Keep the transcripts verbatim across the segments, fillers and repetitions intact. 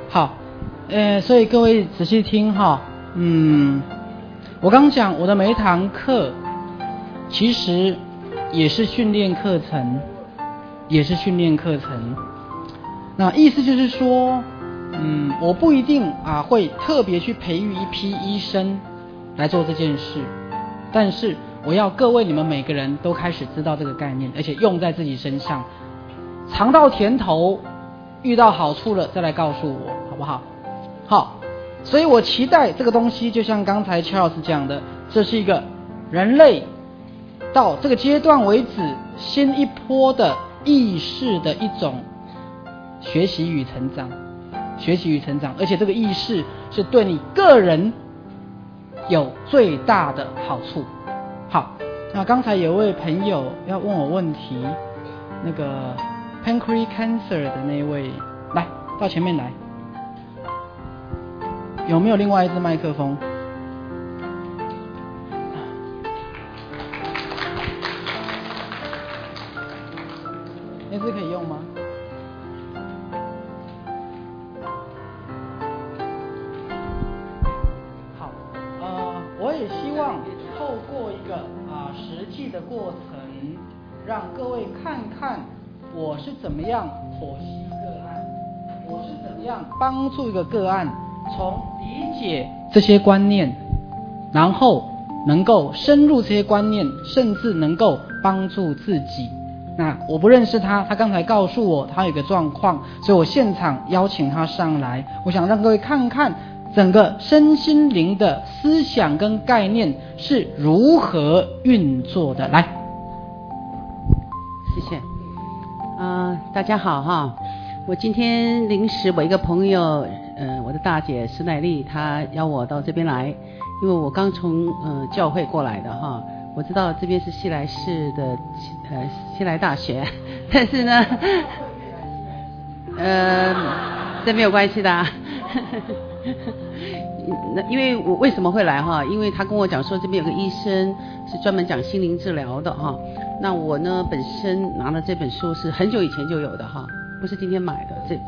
好，呃，所以各位仔细听哈，嗯，我刚讲我的每一堂课，其实也是训练课程，也是训练课程。那意思就是说，嗯，我不一定啊会特别去培育一批医生来做这件事，但是我要各位你们每个人都开始知道这个概念，而且用在自己身上，尝到甜头，遇到好处了再来告诉我，好不好？好，所以我期待这个东西，就像刚才 Charles 讲的，这是一个人类到这个阶段为止新一波的意识的一种学习与成长，学习与成长，而且这个意识是对你个人有最大的好处。好，那刚才有位朋友要问我问题，那个 pancreas cancer 的那位，来到前面来，有没有另外一支麦克风？那支可以用吗？好，呃，我也希望透过一个啊、呃、实际的过程，让各位看看我是怎么样剖析个案，我是怎么样帮助一个个案从理解这些观念，然后能够深入这些观念，甚至能够帮助自己。那我不认识他，他刚才告诉我他有一个状况，所以我现场邀请他上来，我想让各位看看整个身心灵的思想跟概念是如何运作的。来， 谢谢。啊、呃，大家好哈，我今天临时我一个朋友，呃，我的大姐施乃丽，她邀我到这边来，因为我刚从呃教会过来的哈。我知道这边是西来市的呃西来大学，但是呢，呃，这没有关系的、啊。因为我为什么会来哈？因为他跟我讲说这边有个医生是专门讲心灵治疗的哈。那我呢本身拿了这本书是很久以前就有的哈，不是今天买的。这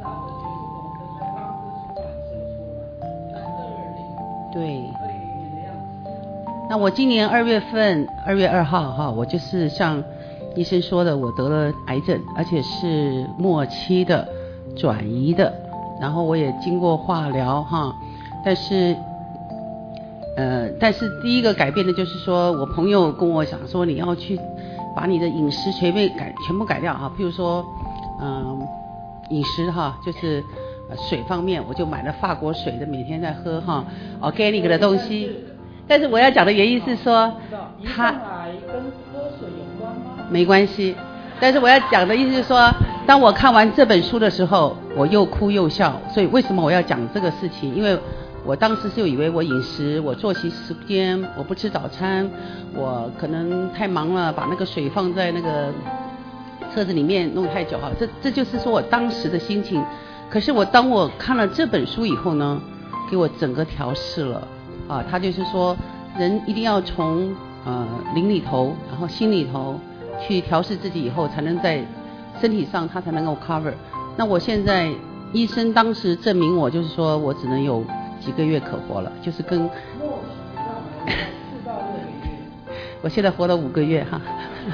对。那我今年二月份二月二号哈，我就是像医生说的，我得了癌症，而且是末期的转移的，然后我也经过化疗哈，但是呃，但是第一个改变的就是说，我朋友跟我讲说，你要去把你的饮食全部改全部改掉哈，譬如说嗯、呃、饮食哈，就是水方面，我就买了法国水的，每天在喝哈 organic 的东西。但是我要讲的原因是说，他跟喝水有关吗？ 没关系。但是我要讲的意思是说，当我看完这本书的时候，我又哭又笑。所以为什么我要讲这个事情？因为我当时就以为我饮食、我作息时间、我不吃早餐，我可能太忙了，把那个水放在那个车子里面弄太久哈。这这就是说我当时的心情。可是我当我看了这本书以后呢，给我整个调试了。啊，他就是说，人一定要从呃灵里头，然后心里头去调试自己，以后才能在身体上他才能够 cover。那我现在医生当时证明我，就是说我只能有几个月可活了，就是跟四到六个月，我现在活了五个月哈。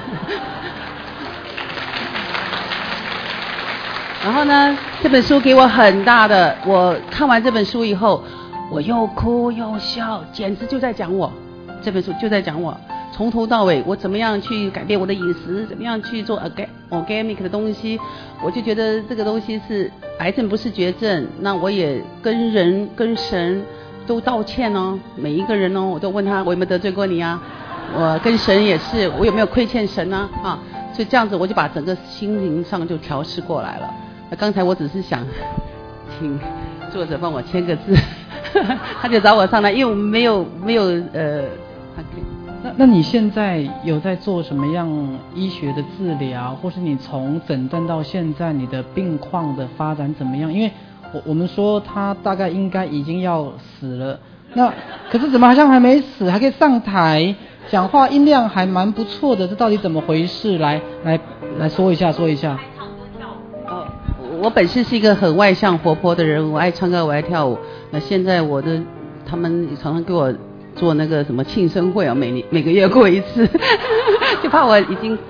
然后呢，这本书给我很大的，我看完这本书以后。我又哭又笑，简直就在讲我，这本书就在讲我，从头到尾我怎么样去改变我的饮食，怎么样去做 organic 的东西，我就觉得这个东西是癌症不是绝症。那我也跟人跟神都道歉哦，每一个人哦，我都问他我有没有得罪过你啊，我跟神也是，我有没有亏欠神啊啊，所以这样子我就把整个心灵上就调试过来了。那刚才我只是想请作者帮我签个字。他就找我上来，因为我们没有没有呃， 那那你现在有在做什么样医学的治疗，或是你从诊断到现在你的病况的发展怎么样？因为我我们说他大概应该已经要死了，那可是怎么好像还没死，还可以上台讲话，音量还蛮不错的，这到底怎么回事？来来来说一下说一下。 哦， 我本身是一个很外向活泼的人，我爱唱歌，我爱跳舞。那现在我的他们常常给我做那个什么庆生会啊，每年每个月过一次，就怕我已经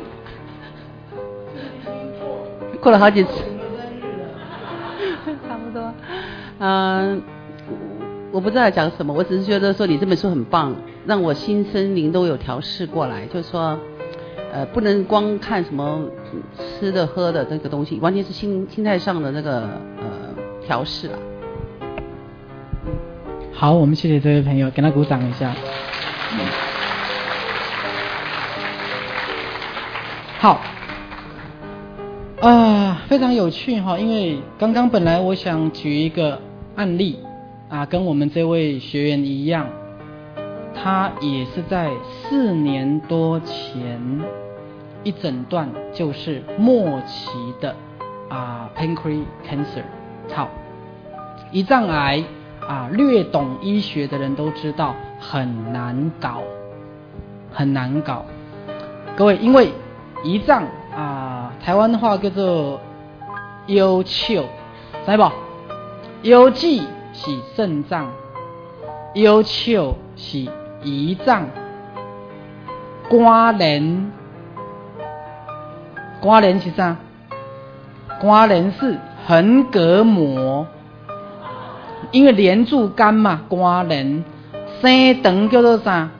过了好几次，差不多。嗯、呃，我不知道讲什么，我只是觉得说你这本书很棒，让我心身灵都有调试过来，就是说。呃，不能光看什么吃的喝的这个东西，完全是心心态上的那个呃调试啊。 好，我们谢谢这位朋友，给他鼓掌一下。好，啊、呃，非常有趣哈，因为刚刚本来我想举一个案例啊，跟我们这位学员一样。他也是在四年多前一诊断就是末期的啊 pancreatic cancer。好，胰脏癌啊，略懂医学的人都知道很难搞，很难搞。各位，因为胰脏啊，台湾话叫做腰鞘，知不？腰肌是肾脏，腰鞘是胰脏，肝连，肝连是啥？肝连是横膈膜，因为连住肝嘛，肝连。生肠叫做啥？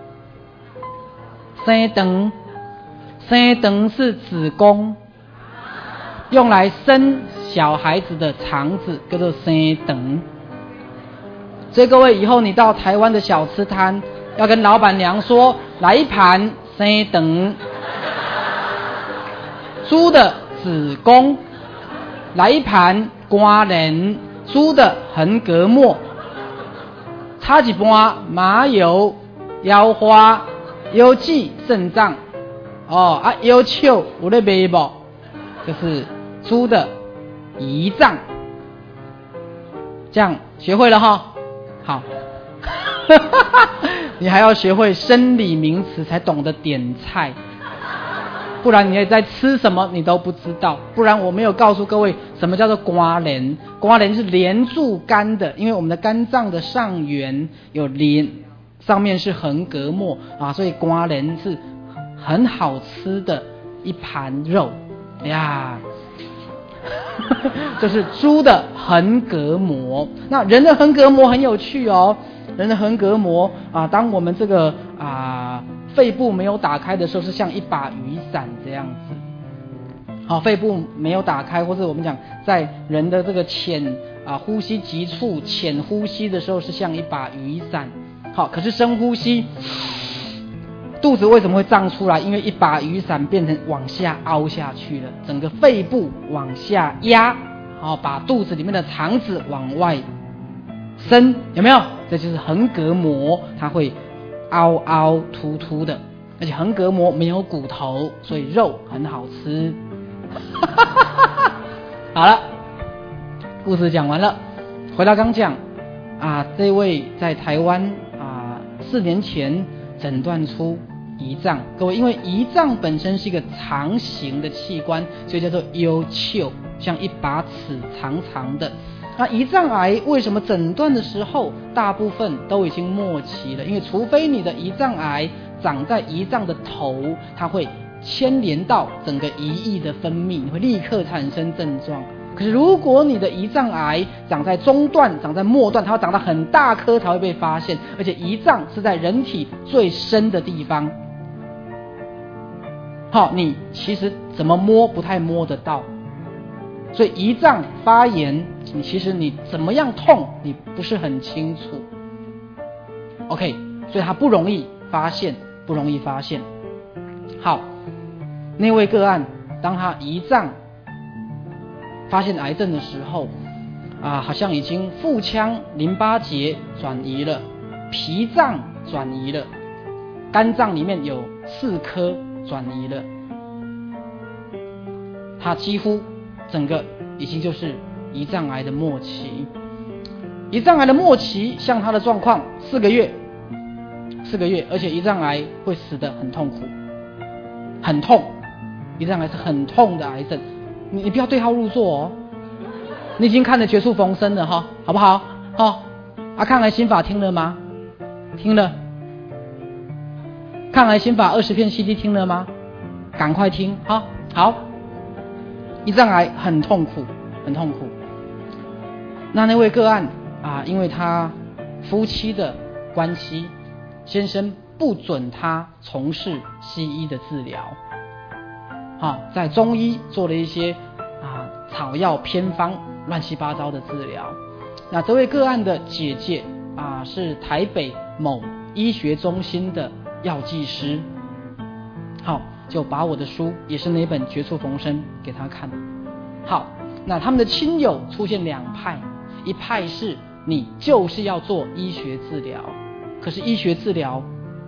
生肠，生肠是子宫，用来生小孩子的肠子叫做生肠。所以各位，以后你到台湾的小吃摊，要跟老板娘说，来一盘生肠，猪的子宫，来一盘肝连，猪的横膈膜，插一盘麻油、腰花、腰肌、肾脏。哦啊，腰鞘有在卖不？就是猪的胰脏。这样学会了哈。好，你还要学会生理名词才懂得点菜，不然你也在吃什么你都不知道。不然我没有告诉各位什么叫做肝连，肝连是连住肝的，因为我们的肝脏的上缘有连，上面是横膈膜啊，所以肝连是很好吃的一盘肉呀。这是猪的横膈膜。那人的横膈膜很有趣哦，人的横膈膜啊，当我们这个啊肺部没有打开的时候，是像一把雨伞这样子。好，肺部没有打开，或者我们讲在人的这个浅啊呼吸急促、浅呼吸的时候，是像一把雨伞。好，可是深呼吸，肚子为什么会胀出来？因为一把雨伞变成往下凹下去了，整个肺部往下压，好，把肚子里面的肠子往外伸，有没有？这就是横膈膜，它会凹凹凸凸的，而且横膈膜没有骨头，所以肉很好吃。好了，故事讲完了，回到刚讲啊，这位在台湾啊四年前诊断出胰脏。各位，因为胰脏本身是一个长形的器官，所以叫做腰鞘，像一把尺长长的。那胰脏癌为什么诊断的时候大部分都已经末期了？因为除非你的胰脏癌长在胰脏的头，它会牵连到整个胰液的分泌，你会立刻产生症状。可是如果你的胰脏癌长在中段、长在末段，它会长到很大颗才会被发现，而且胰脏是在人体最深的地方。好，你其实怎么摸不太摸得到，所以胰脏发炎，你其实你怎么样痛，你不是很清楚。OK， 所以它不容易发现，不容易发现。好，那位个案，当他胰脏发现癌症的时候，啊，好像已经腹腔淋巴结转移了，脾脏转移了，肝脏里面有四颗转移了，他几乎整个已经就是胰脏癌的末期。胰脏癌的末期，像他的状况，四个月，四个月，而且胰脏癌会死得很痛苦，很痛。胰脏癌是很痛的癌症，你你不要对号入座哦。 你已经看了绝处逢生了哈，好不好？哈，啊，抗癌心法听了吗？听了。抗癌心法二十片 C D 听了吗？赶快听哈。好，胰脏癌很痛苦，很痛苦。那那位个案啊，因为他夫妻的关系，先生不准他从事西医的治疗，好，在中医做了一些啊草药偏方乱七八糟的治疗。那这位个案的姐姐啊，是台北某医学中心的药剂师，好，就把我的书，也是那本《绝处逢生》给他看。好，那他们的亲友出现两派，一派是你就是要做医学治疗，可是医学治疗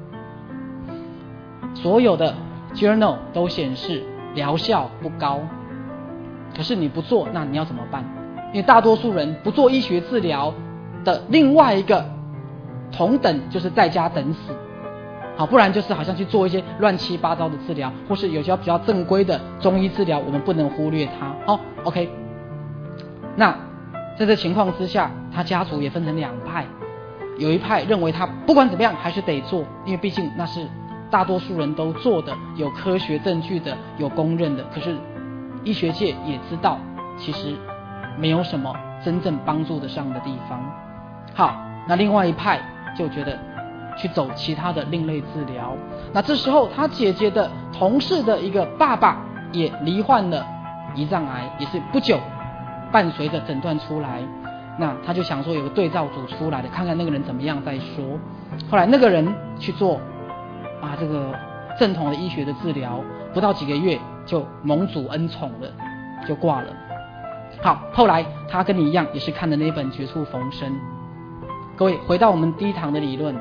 所有的 journal 都显示疗效不高，可是你不做，那你要怎么办？因为大多数人不做医学治疗的另外一个同等就是在家等死，好，不然就是好像去做一些乱七八糟的治疗，或是有些比较正规的中医治疗，我们不能忽略它。好 ，OK。那在这情况之下，他家族也分成两派，有一派认为他不管怎么样还是得做，因为毕竟那是大多数人都做的，有科学证据的，有公认的。可是医学界也知道，其实没有什么真正帮助得上的地方。好，那另外一派就觉得去走其他的另类治疗。那这时候他姐姐的同事的一个爸爸也罹患了胰脏癌，也是不久伴随着诊断出来。那他就想说有个对照组出来的，看看那个人怎么样再说。后来那个人去做啊这个正统的医学的治疗，不到几个月就蒙主恩宠了，就挂了。好，后来他跟你一样也是看的那本《绝处逢生》。各位回到我们第一堂的理论，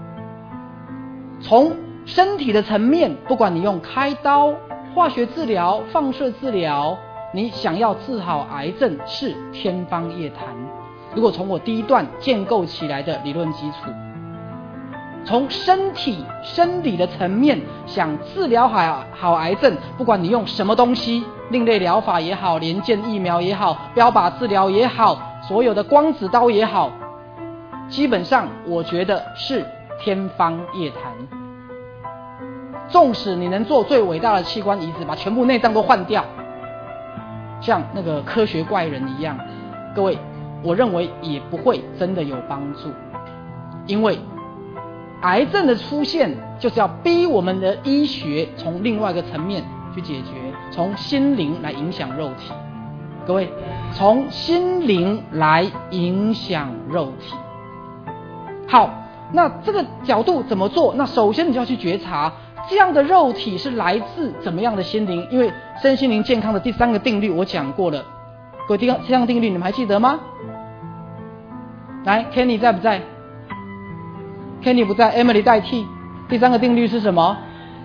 从身体的层面，不管你用开刀、化学治疗、放射治疗，你想要治好癌症是天方夜谭。如果从我第一段建构起来的理论基础，从身体生理的层面想治疗好好癌症，不管你用什么东西，另类疗法也好，连线疫苗也好，标靶治疗也好，所有的光子刀也好，基本上我觉得是天方夜谭。纵使你能做最伟大的器官移植，把全部内脏都换掉，像那个科学怪人一样，各位，我认为也不会真的有帮助。因为癌症的出现就是要逼我们的医学从另外一个层面去解决，从心灵来影响肉体。各位，从心灵来影响肉体。好，那这个角度怎么做？那首先你就要去觉察这样的肉体是来自怎么样的心灵。因为身心灵健康的第三个定律我讲过了，各位，第三个定律你们还记得吗？来 Kenny 在不在？ Kenny 不在， Emily 代替。第三个定律是什么？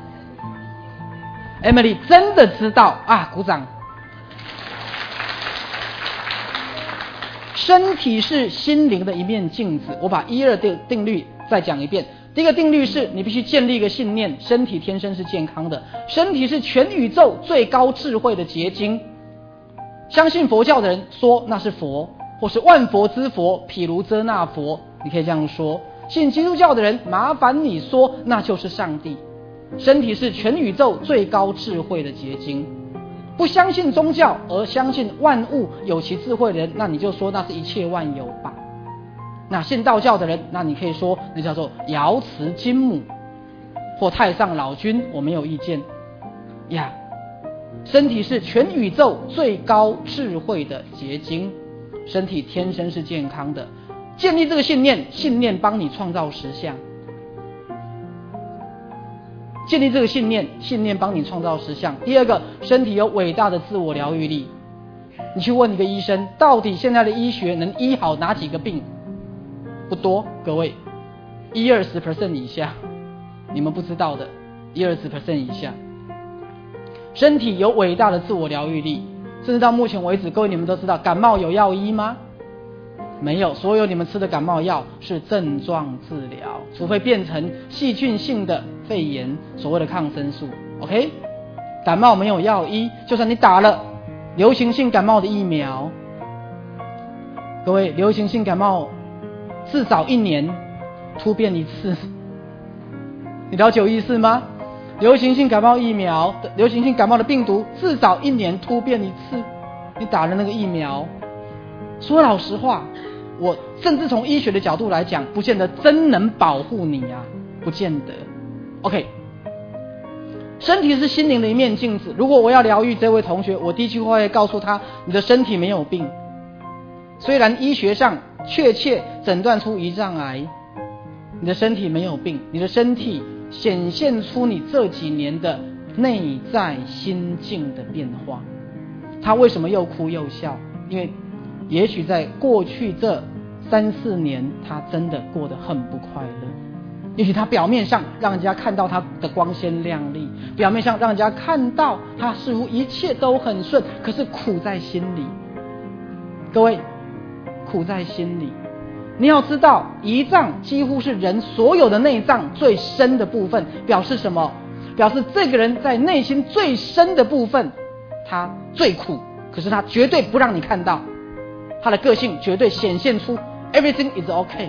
Emily 真的知道啊，鼓掌。身体是心灵的一面镜子。我把一二定定律再讲一遍。第一个定律是你必须建立一个信念，身体天生是健康的，身体是全宇宙最高智慧的结晶。相信佛教的人说那是佛，或是万佛之佛，毗卢遮那佛，你可以这样说。信基督教的人麻烦你说那就是上帝。身体是全宇宙最高智慧的结晶。不相信宗教而相信万物有其智慧的人，那你就说那是一切万有吧。那信道教的人，那你可以说那叫做瑶池金母或太上老君，我没有意见呀。身体是全宇宙最高智慧的结晶，身体天生是健康的。建立这个信念，信念帮你创造实相。建立这个信念，信念帮你创造实相。第二个，身体有伟大的自我疗愈力。你去问一个医生，到底现在的医学能医好哪几个病？不多，各位，一二十 percent 以下，你们不知道的，一二十 percent 以下。身体有伟大的自我疗愈力，甚至到目前为止，各位你们都知道，感冒有药医吗？没有，所有你们吃的感冒药是症状治疗，除非变成细菌性的肺炎，所谓的抗生素。OK， 感冒没有药医，就算你打了流行性感冒的疫苗， 各位，流行性感冒至少一年突变一次，你了解我意思吗？流行性感冒疫苗，流行性感冒的病毒至少一年突变一次。你打了那个疫苗，说老实话，我甚至从医学的角度来讲，不见得真能保护你啊，不见得。OK， 身体是心灵的一面镜子。如果我要疗愈这位同学，我第一句话会告诉他：你的身体没有病。虽然医学上确切诊断出胰脏癌，你的身体没有病，你的身体显现出你这几年的内在心境的变化。他为什么又哭又笑？因为也许在过去这三四年，他真的过得很不快乐。也许他表面上让人家看到他的光鲜亮丽，表面上让人家看到他似乎一切都很顺，可是苦在心里。各位，苦在心里。你要知道，胰脏几乎是人所有的内脏最深的部分，表示什么？表示这个人在内心最深的部分，他最苦，可是他绝对不让你看到，他的个性绝对显现出 everything is okay，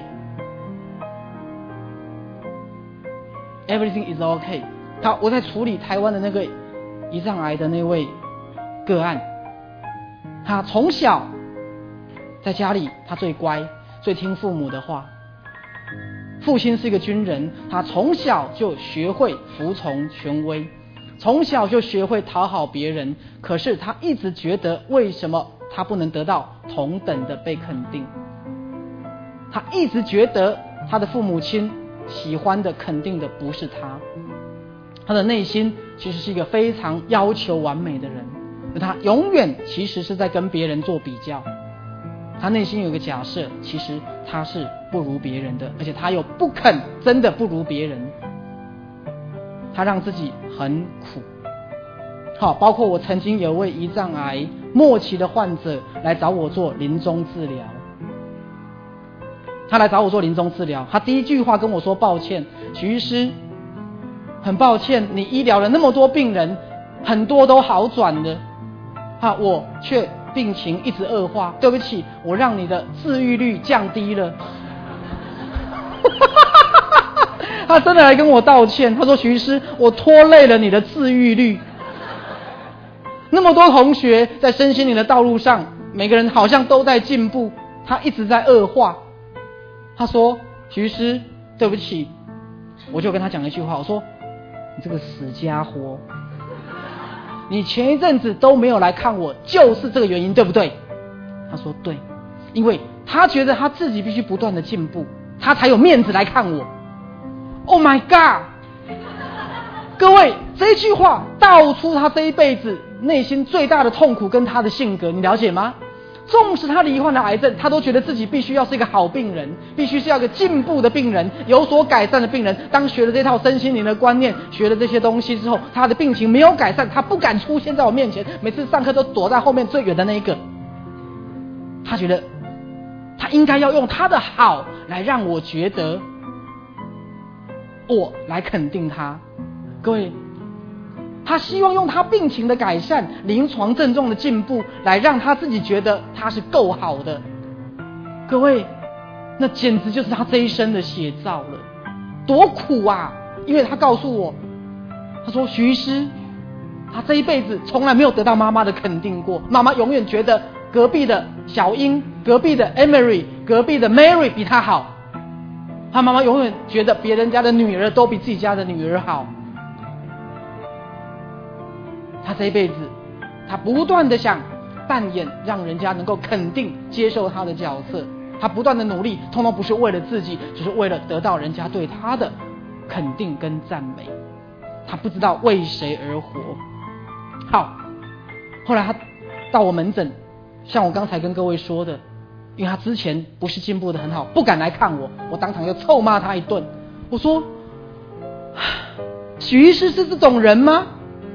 everything is okay。 他我在处理台湾的那个胰脏癌的那位个案，他从小在家里他最乖，最听父母的话。父亲是一个军人，他从小就学会服从权威，从小就学会讨好别人，可是他一直觉得为什么他不能得到同等的被肯定？他一直觉得他的父母亲喜欢的肯定的不是他，他的内心其实是一个非常要求完美的人，他永远其实是在跟别人做比较，他内心有一个假设，其实他是不如别人的，而且他又不肯真的不如别人，他让自己很苦。好，包括我曾经有位胰脏癌末期的患者来找我做临终治疗，他来找我做临终治疗，他第一句话跟我说：抱歉，许医师，很抱歉，你医疗了那么多病人，很多都好转了，啊，我却病情一直恶化，对不起，我让你的治愈率降低了。他真的来跟我道歉，他说：徐医师，我拖累了你的治愈率。那么多同学在身心灵的道路上，每个人好像都在进步，他一直在恶化。他说：徐医师，对不起。我就跟他讲一句话，我说：你这个死家伙，你前一阵子都没有来看我，就是这个原因，对不对？他说对，因为他觉得他自己必须不断的进步，他才有面子来看我。Oh my God！ 各位，这句话道出他这一辈子内心最大的痛苦跟他的性格，你了解吗？纵使他罹患了癌症，他都觉得自己必须要是一个好病人，必须是要一个进步的病人，有所改善的病人。当学了这套身心灵的观念，学了这些东西之后，他的病情没有改善，他不敢出现在我面前，每次上课都躲在后面最远的那一个。他觉得他应该要用他的好来让我觉得我来肯定他。各位，他希望用他病情的改善、临床症状的进步来让他自己觉得他是够好的。各位，那简直就是他这一生的写照了，多苦啊！因为他告诉我，他说：徐医师，他这一辈子从来没有得到妈妈的肯定过，妈妈永远觉得隔壁的小英、隔壁的 Emery、隔壁的 Mary 比他好，他妈妈永远觉得别人家的女儿都比自己家的女儿好。他这一辈子，他不断的想扮演让人家能够肯定接受他的角色，他不断的努力，通通不是为了自己，只是为了得到人家对他的肯定跟赞美。他不知道为谁而活。好，后来他到我门诊，像我刚才跟各位说的，因为他之前不是进步的很好，不敢来看我，我当场就臭骂他一顿。我说：许医师是这种人吗？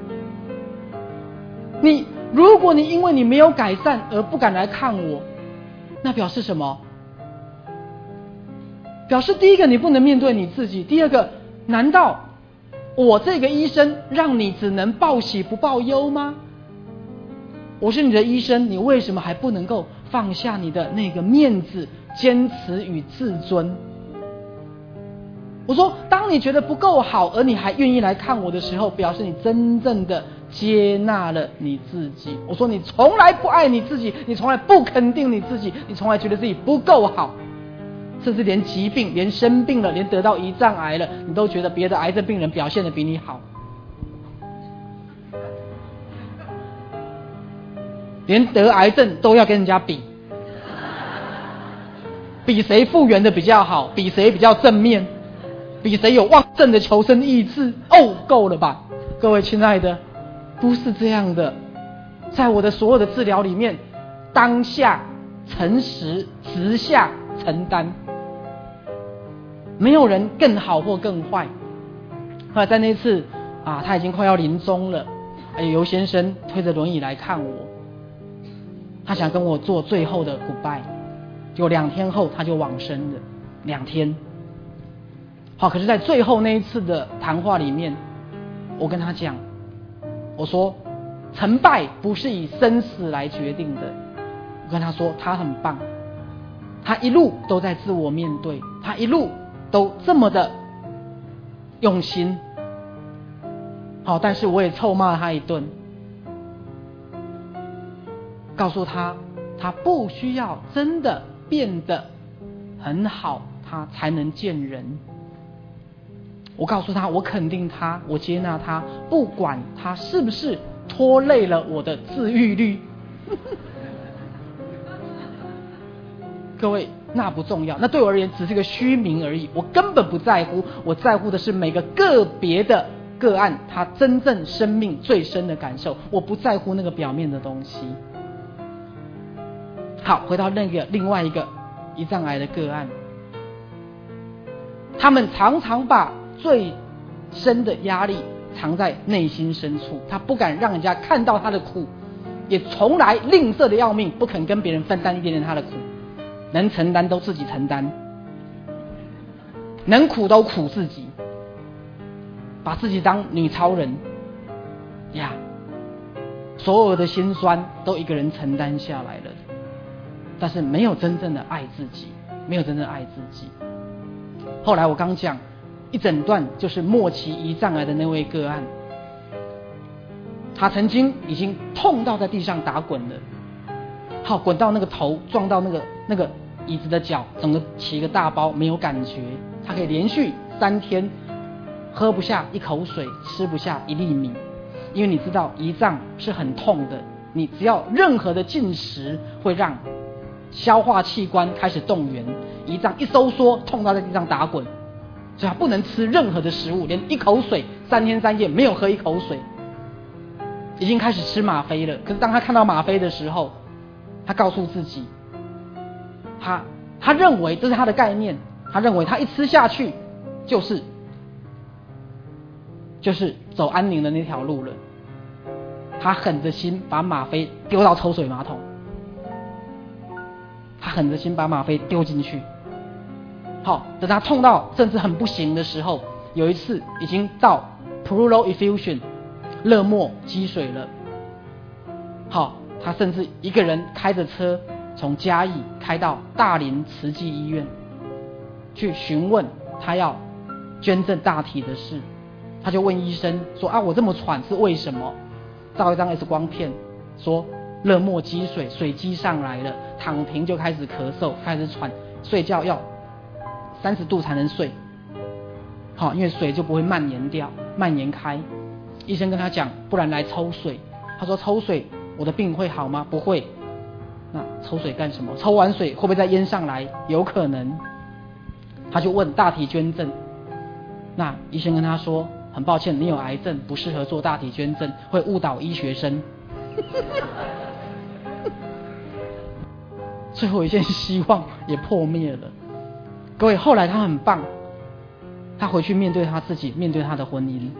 你如果你因为你没有改善而不敢来看我，那表示什么？表示第一个你不能面对你自己，第二个，难道我这个医生让你只能报喜不报忧吗？ 我是你的医生，你为什么还不能够放下你的那个面子、坚持与自尊？我说，当你觉得不够好，而你还愿意来看我的时候，表示你真正的接纳了你自己。我说，你从来不爱你自己，你从来不肯定你自己，你从来觉得自己不够好，甚至连疾病、连生病了、连得到胰脏癌了，你都觉得别的癌症病人表现得比你好。连得癌症都要跟人家比，比谁复原的比较好，比谁比较正面，比谁有旺盛的求生意志。哦，够了吧，各位亲爱的，不是这样的。在我的所有的治疗里面，当下诚实直下承担，没有人更好或更坏。后来在那次啊，他已经快要临终了，哎，尤先生推着轮椅来看我。他想跟我做最后的 goodbye， 结果两天后他就往生了，两天。好，可是在最后那一次的谈话里面，我跟他讲，我说成败不是以生死来决定的。我跟他说他很棒，他一路都在自我面对，他一路都这么的用心。好，但是我也臭骂他一顿，告诉他，他不需要真的变得很好，他才能见人。我告诉他，我肯定他，我接纳他，不管他是不是拖累了我的自愈率。各位，那不重要，那对我而言只是个虚名而已，我根本不在乎，我在乎的是每个个别的个案他真正生命最深的感受，我不在乎那个表面的东西。好，回到那个另外一个胰脏癌的个案，他们常常把最深的压力藏在内心深处，他不敢让人家看到他的苦，也从来吝啬的要命，不肯跟别人分担一点点他的苦，能承担都自己承担，能苦都苦自己，把自己当女超人呀，所有的辛酸都一个人承担下来了，但是没有真正的爱自己，没有真正爱自己。后来我刚讲一整段就是末期胰脏癌的那位个案，他曾经已经痛到在地上打滚了，好，滚到那个头撞到那个那个椅子的脚，整个起一个大包，没有感觉。他可以连续三天喝不下一口水，吃不下一粒米，因为你知道胰脏是很痛的，你只要任何的进食会让消化器官开始动员，胰脏一收缩，痛到在地上打滚，所以他不能吃任何的食物，连一口水三天三夜没有喝一口水，已经开始吃吗啡了。可是当他看到吗啡的时候，他告诉自己，他他认为这是他的概念，他认为他一吃下去就是就是走安宁的那条路了。他狠着心把吗啡丢到抽水马桶，他狠着心把吗啡丢进去。好，等他痛到甚至很不行的时候，有一次已经到 pleural effusion 热膜积水了。好，他甚至一个人开着车从嘉义开到大林慈济医院去询问他要捐赠大体的事。他就问医生说啊，我这么喘是为什么？照一张 X 光片，说热膜积水，水积上来了，躺平就开始咳嗽，开始喘，睡觉要三十度才能睡。好，因为水就不会蔓延掉，蔓延开。医生跟他讲，不然来抽水。他说抽水，我的病会好吗？不会。那抽水干什么？抽完水会不会再淹上来？有可能。他就问大体捐赠。那医生跟他说，很抱歉，你有癌症，不适合做大体捐赠，会误导医学生。最后一线希望也破灭了。各位，后来他很棒，他回去面对他自己，面对他的婚姻，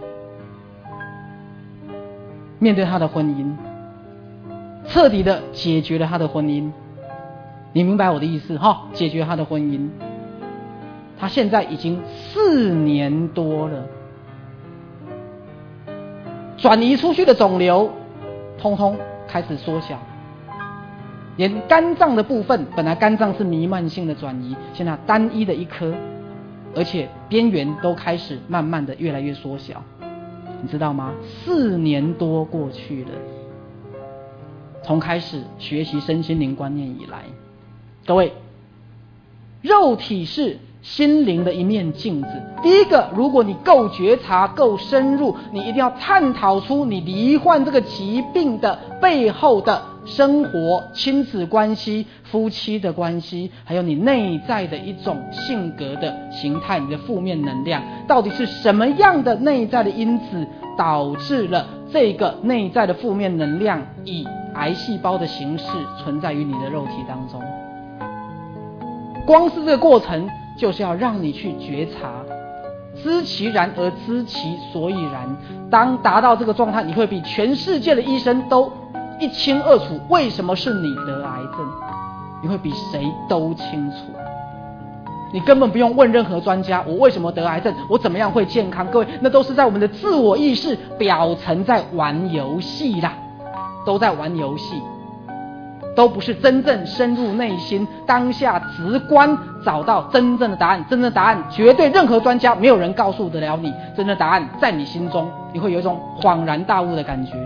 面对他的婚姻，彻底的解决了他的婚姻。你明白我的意思哈？解决他的婚姻。他现在已经四年多了，转移出去的肿瘤通通开始缩小，连肝脏的部分，本来肝脏是弥漫性的转移，现在单一的一颗，而且边缘都开始慢慢的越来越缩小，你知道吗？四年多过去了，从开始学习身心灵观念以来，各位，肉体是心灵的一面镜子。第一个，如果你够觉察、够深入，你一定要探讨出你罹患这个疾病的背后的生活、亲子关系、夫妻的关系，还有你内在的一种性格的形态，你的负面能量，到底是什么样的内在的因子导致了这个内在的负面能量以癌细胞的形式存在于你的肉体当中。光是这个过程就是要让你去觉察，知其然而知其所以然。当达到这个状态，你会比全世界的医生都一清二楚为什么是你得癌症，你会比谁都清楚。你根本不用问任何专家，我为什么得癌症，我怎么样会健康。各位，那都是在我们的自我意识表层在玩游戏啦，都在玩游戏，都不是真正深入内心，当下直观找到真正的答案。真正的答案绝对任何专家没有人告诉得了你，真正的答案在你心中，你会有一种恍然大悟的感觉。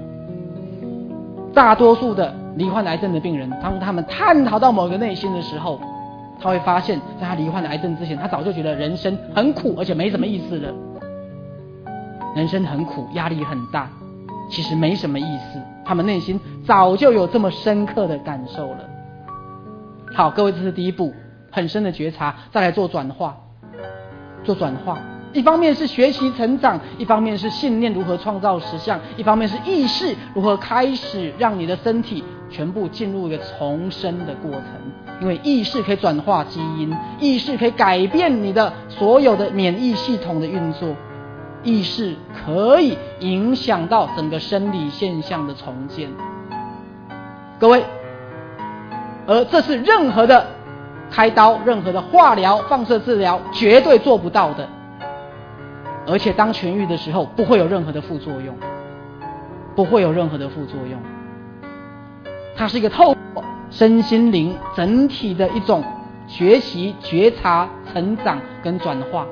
大多数的罹患癌症的病人，当他们探讨到某个内心的时候，他会发现在他罹患癌症之前，他早就觉得人生很苦，而且没什么意思了。人生很苦，压力很大，其实没什么意思，他们内心早就有这么深刻的感受了。好，各位，这是第一步，很深的觉察，再来做转化。做转化，一方面是学习成长，一方面是信念如何创造实相，一方面是意识如何开始让你的身体全部进入一个重生的过程。因为意识可以转化基因，意识可以改变你的所有的免疫系统的运作，意识可以影响到整个生理现象的重建。各位，而这是任何的开刀、任何的化疗、放射治疗绝对做不到的，而且当痊愈的时候不会有任何的副作用，不会有任何的副作用。它是一个透过身心灵整体的一种学习、觉察、成长跟转化，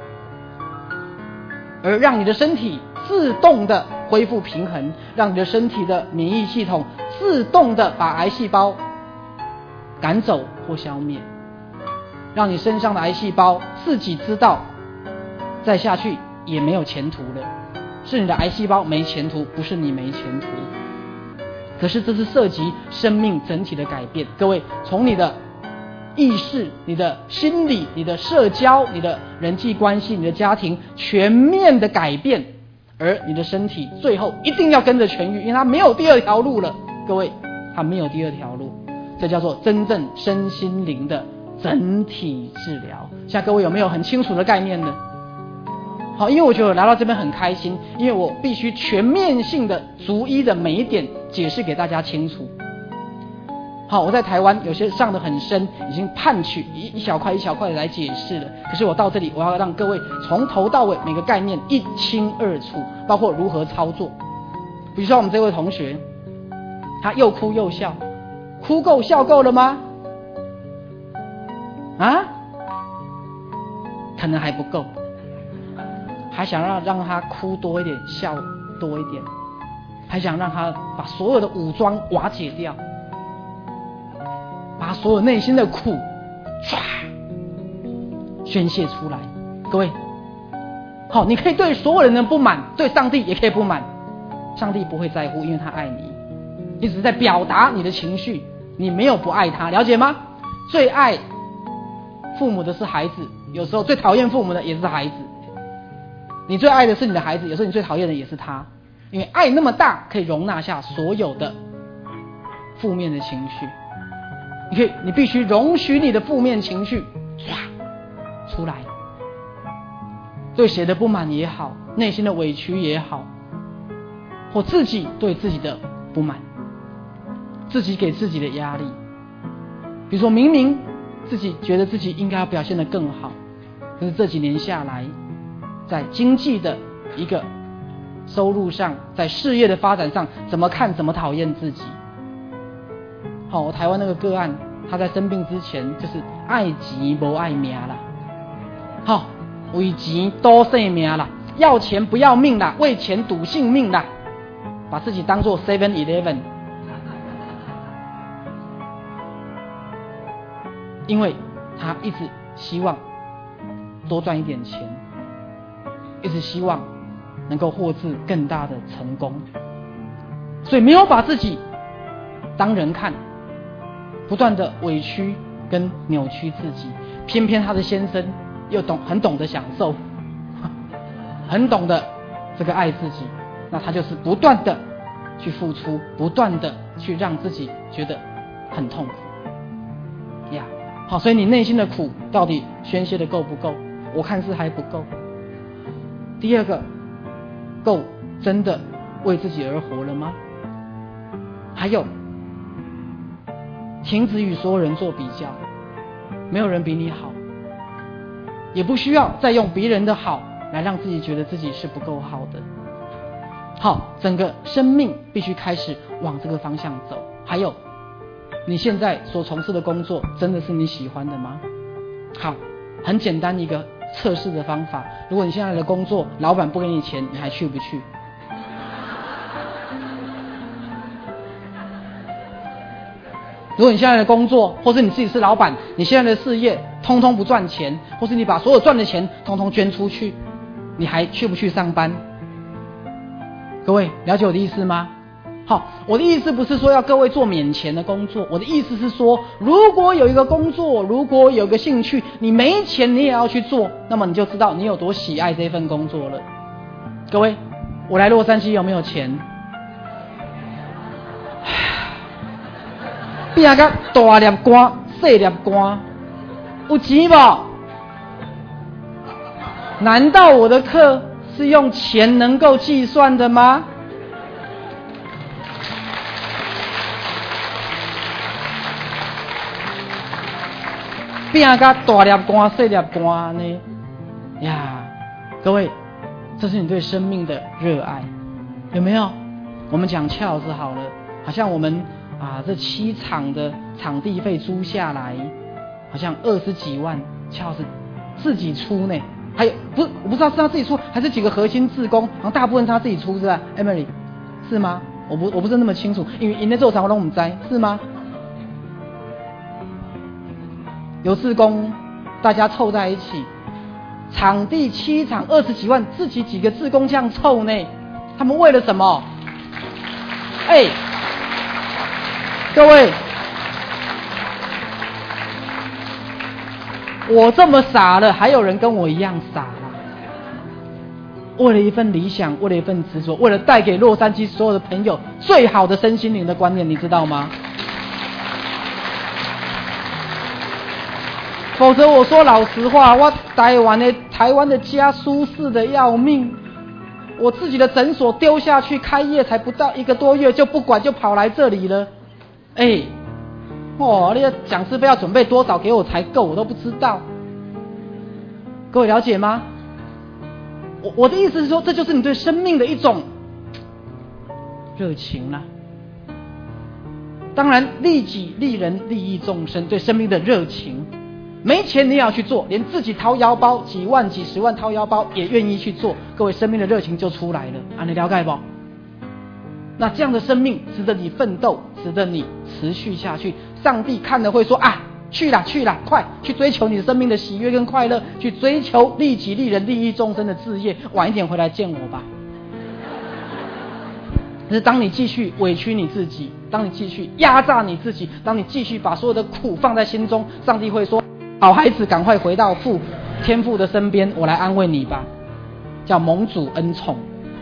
而让你的身体自动的恢复平衡，让你的身体的免疫系统自动的把癌细胞赶走或消灭，让你身上的癌细胞自己知道再下去也没有前途了，是你的癌细胞没前途，不是你没前途。可是这是涉及生命整体的改变。各位，从你的意识、你的心理、你的社交、你的人际关系、你的家庭全面的改变，而你的身体最后一定要跟着痊愈，因为它没有第二条路了。各位，它没有第二条路，这叫做真正身心灵的整体治疗。现在各位有没有很清楚的概念呢？好，因为我觉得我来到这边很开心，因为我必须全面性的逐一的每一点解释给大家清楚。好，我在台湾有些上得很深，已经判取一一小块一小块的来解释了，可是我到这里我要让各位从头到尾每个概念一清二楚，包括如何操作。比如说我们这位同学，他又哭又笑，哭够笑够了吗？啊？可能还不够，还想让让他哭多一点，笑多一点，还想让他把所有的武装瓦解掉，把所有内心的苦唰宣泄出来。各位，好，你可以对所有人的不满，对上帝也可以不满，上帝不会在乎，因为他爱你，你只是在表达你的情绪，你没有不爱他，了解吗？最爱父母的是孩子，有时候最讨厌父母的也是孩子。你最爱的是你的孩子，有时候你最讨厌的也是他，因为爱那么大，可以容纳下所有的负面的情绪。你可以，你必须容许你的负面情绪唰出来，对谁的不满也好，内心的委屈也好，或自己对自己的不满，自己给自己的压力。比如说明明自己觉得自己应该要表现得更好，可是这几年下来，在经济的一个收入上，在事业的发展上，怎么看怎么讨厌自己。好，我台湾那个个案，他在生病之前就是爱钱不爱命啦，好，为钱多性命啦，要钱不要命啦，为钱赌性命啦，把自己当作 seven eleven， 因为他一直希望多赚一点钱，一直希望能够获致更大的成功，所以没有把自己当人看，不断的委屈跟扭曲自己。偏偏他的先生又懂很懂得享受，很懂得这个爱自己，那他就是不断的去付出，不断的去让自己觉得很痛苦呀。好，所以你内心的苦到底宣泄的够不够？我看是还不够。第二个，够真的为自己而活了吗？还有，停止与所有人做比较，没有人比你好，也不需要再用别人的好来让自己觉得自己是不够好的。好，整个生命必须开始往这个方向走。还有，你现在所从事的工作真的是你喜欢的吗？好，很简单一个测试的方法，如果你现在的工作老板不给你钱，你还去不去？如果你现在的工作，或是你自己是老板，你现在的事业通通不赚钱，或是你把所有赚的钱通通捐出去，你还去不去上班？各位了解我的意思吗？好，我的意思不是说要各位做免钱的工作，我的意思是说，如果有一个工作，如果有个兴趣，你没钱你也要去做，那么你就知道你有多喜爱这份工作了。各位，我来洛杉矶有没有钱？变个大粒官、小粒官，有钱不？难道我的课是用钱能够计算的吗？变个大粒官、小粒官呢？呀，各位，这是你对生命的热爱，有没有？我们讲俏子好了，好像我们啊，这七场的场地费租下来，好像二十几万，俏子自己出呢。还有不，我不知道是他自己出，还是几个核心志工，好像大部分是他自己出，是吧 ？Emily， 是吗？我不我不是那么清楚，因为因为这场我都不知道，是吗？有志工，大家凑在一起，场地七场二十几万，自己几个志工这样凑呢？他们为了什么？哎，各位，我这么傻了，还有人跟我一样傻啦。为了一份理想，为了一份执着，为了带给洛杉矶所有的朋友最好的身心灵的观念，你知道吗？否则我说老实话，我台湾的台湾的家舒适的要命，我自己的诊所丢下去，开业才不到一个多月就不管就跑来这里了。哎，哦，那个讲师费要准备多少给我才够，我都不知道。各位了解吗？我我的意思是说，这就是你对生命的一种热情啦。当然，利己利人利益众生，对生命的热情。没钱你也要去做，连自己掏腰包几万几十万掏腰包也愿意去做，各位生命的热情就出来了啊！你了解不？那这样的生命值得你奋斗，值得你持续下去。上帝看了会说啊，去啦去啦，快去追求你的生命的喜悦跟快乐，去追求利己利人利益众生的志业，晚一点回来见我吧。可是当你继续委屈你自己，当你继续压榨你自己，当你继续把所有的苦放在心中，上帝会说，好孩子，赶快回到父天父的身边，我来安慰你吧，叫蒙主恩宠。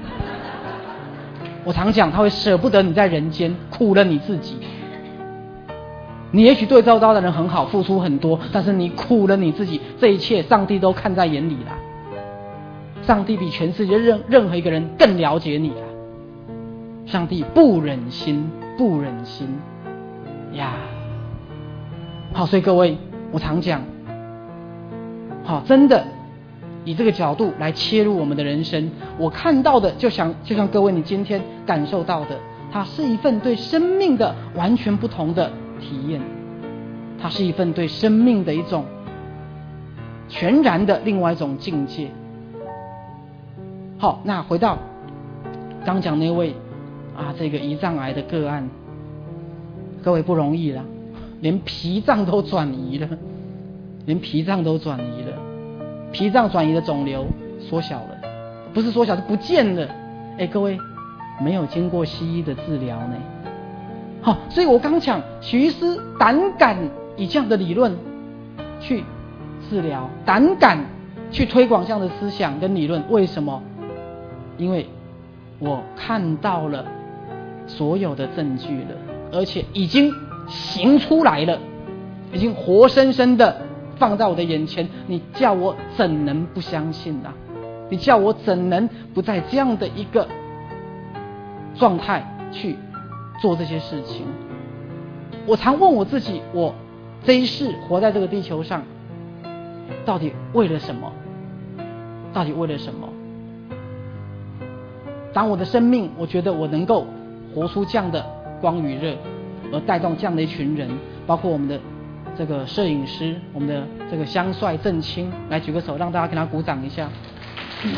我常讲，他会舍不得你在人间，苦了你自己。你也许对周遭的人很好，付出很多，但是你苦了你自己，这一切上帝都看在眼里啦。上帝比全世界任任何一个人更了解你啦。上帝不忍心，不忍心呀。好，所以各位，我常讲，好，真的以这个角度来切入我们的人生。我看到的就像就像各位你今天感受到的，它是一份对生命的完全不同的体验，它是一份对生命的一种全然的另外一种境界。好，那回到刚讲那位啊这个胰脏癌的个案，各位不容易啦，连脾脏都转移了，连脾脏都转移了，脾脏转移的肿瘤缩小了，不是缩小是不见了。哎，各位没有经过西医的治疗呢。好，所以我刚讲许医师胆敢以这样的理论去治疗，胆敢去推广这样的思想跟理论，为什么？因为我看到了所有的证据了，而且已经行出来了，已经活生生的放在我的眼前，你叫我怎能不相信啊？你叫我怎能不在这样的一个状态去做这些事情？我常问我自己，我这一世活在这个地球上，到底为了什么？到底为了什么？当我的生命，我觉得我能够活出这样的光与热，而带动这样的一群人，包括我们的这个摄影师，我们的这个香帅正清，来举个手，让大家给他鼓掌一下。嗯、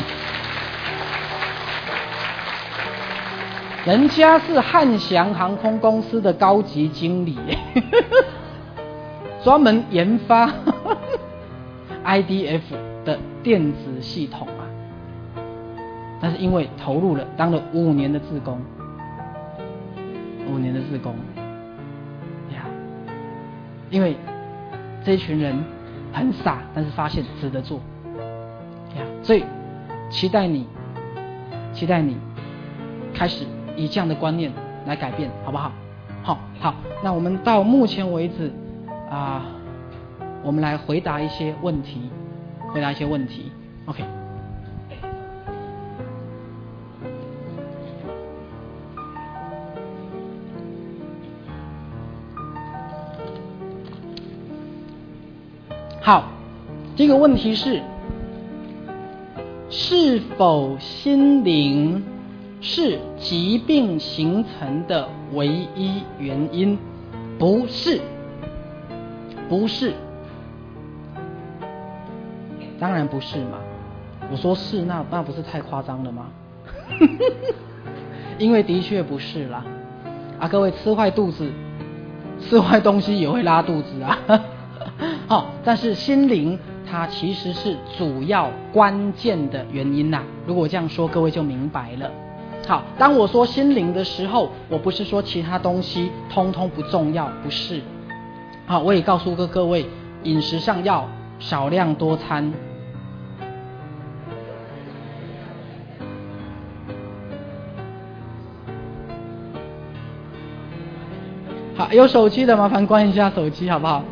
人家是汉翔航空公司的高级经理，专门研发I D F 的电子系统啊。但是因为投入了，当了五年的志工，五年的志工呀，因为这一群人很傻，但是发现值得做呀，所以期待你，期待你开始以这样的观念来改变，好不好？好，好，那我们到目前为止啊，我们来回答一些问题，回答一些问题 ，OK。好，第一个问题是：是否心灵是疾病形成的唯一原因？不是，不是，当然不是嘛。我说是，那那不是太夸张了吗？因为的确不是啦。啊，各位吃坏肚子，吃坏东西也会拉肚子啊。好，但是心灵它其实是主要关键的原因呐、啊。如果我这样说，各位就明白了。好，当我说心灵的时候，我不是说其他东西通通不重要，不是。好，我也告诉过各位，饮食上要少量多餐。好，有手机的麻烦关一下手机，好不好？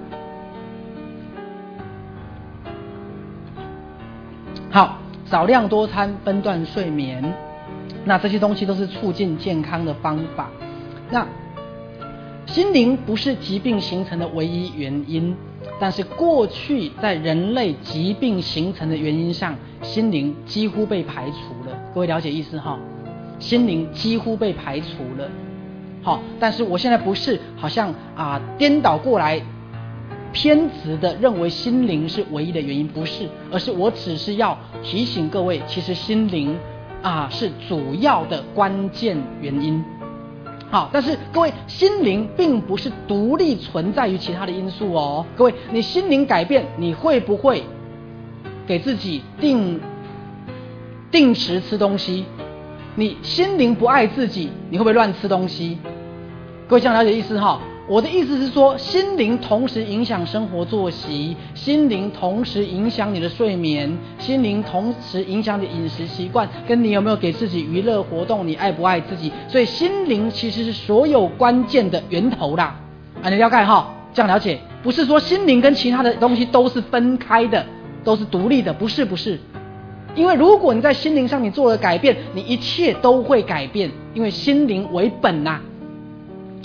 好，少量多餐，分段睡眠，那这些东西都是促进健康的方法。那心灵不是疾病形成的唯一原因，但是过去在人类疾病形成的原因上，心灵几乎被排除了。各位了解意思哈？心灵几乎被排除了。好，但是我现在不是好像啊颠倒过来。偏执的认为心灵是唯一的原因，不是，而是我只是要提醒各位，其实心灵啊是主要的关键原因。好，但是各位，心灵并不是独立存在于其他的因素哦。各位，你心灵改变，你会不会给自己定定时吃东西？你心灵不爱自己，你会不会乱吃东西？各位这样了解意思哈？我的意思是说，心灵同时影响生活作息，心灵同时影响你的睡眠，心灵同时影响你的饮食习惯，跟你有没有给自己娱乐活动，你爱不爱自己。所以心灵其实是所有关键的源头啦。啊，你了解哈？这样了解，不是说心灵跟其他的东西都是分开的，都是独立的，不是不是。因为如果你在心灵上你做了改变，你一切都会改变，因为心灵为本呐、啊。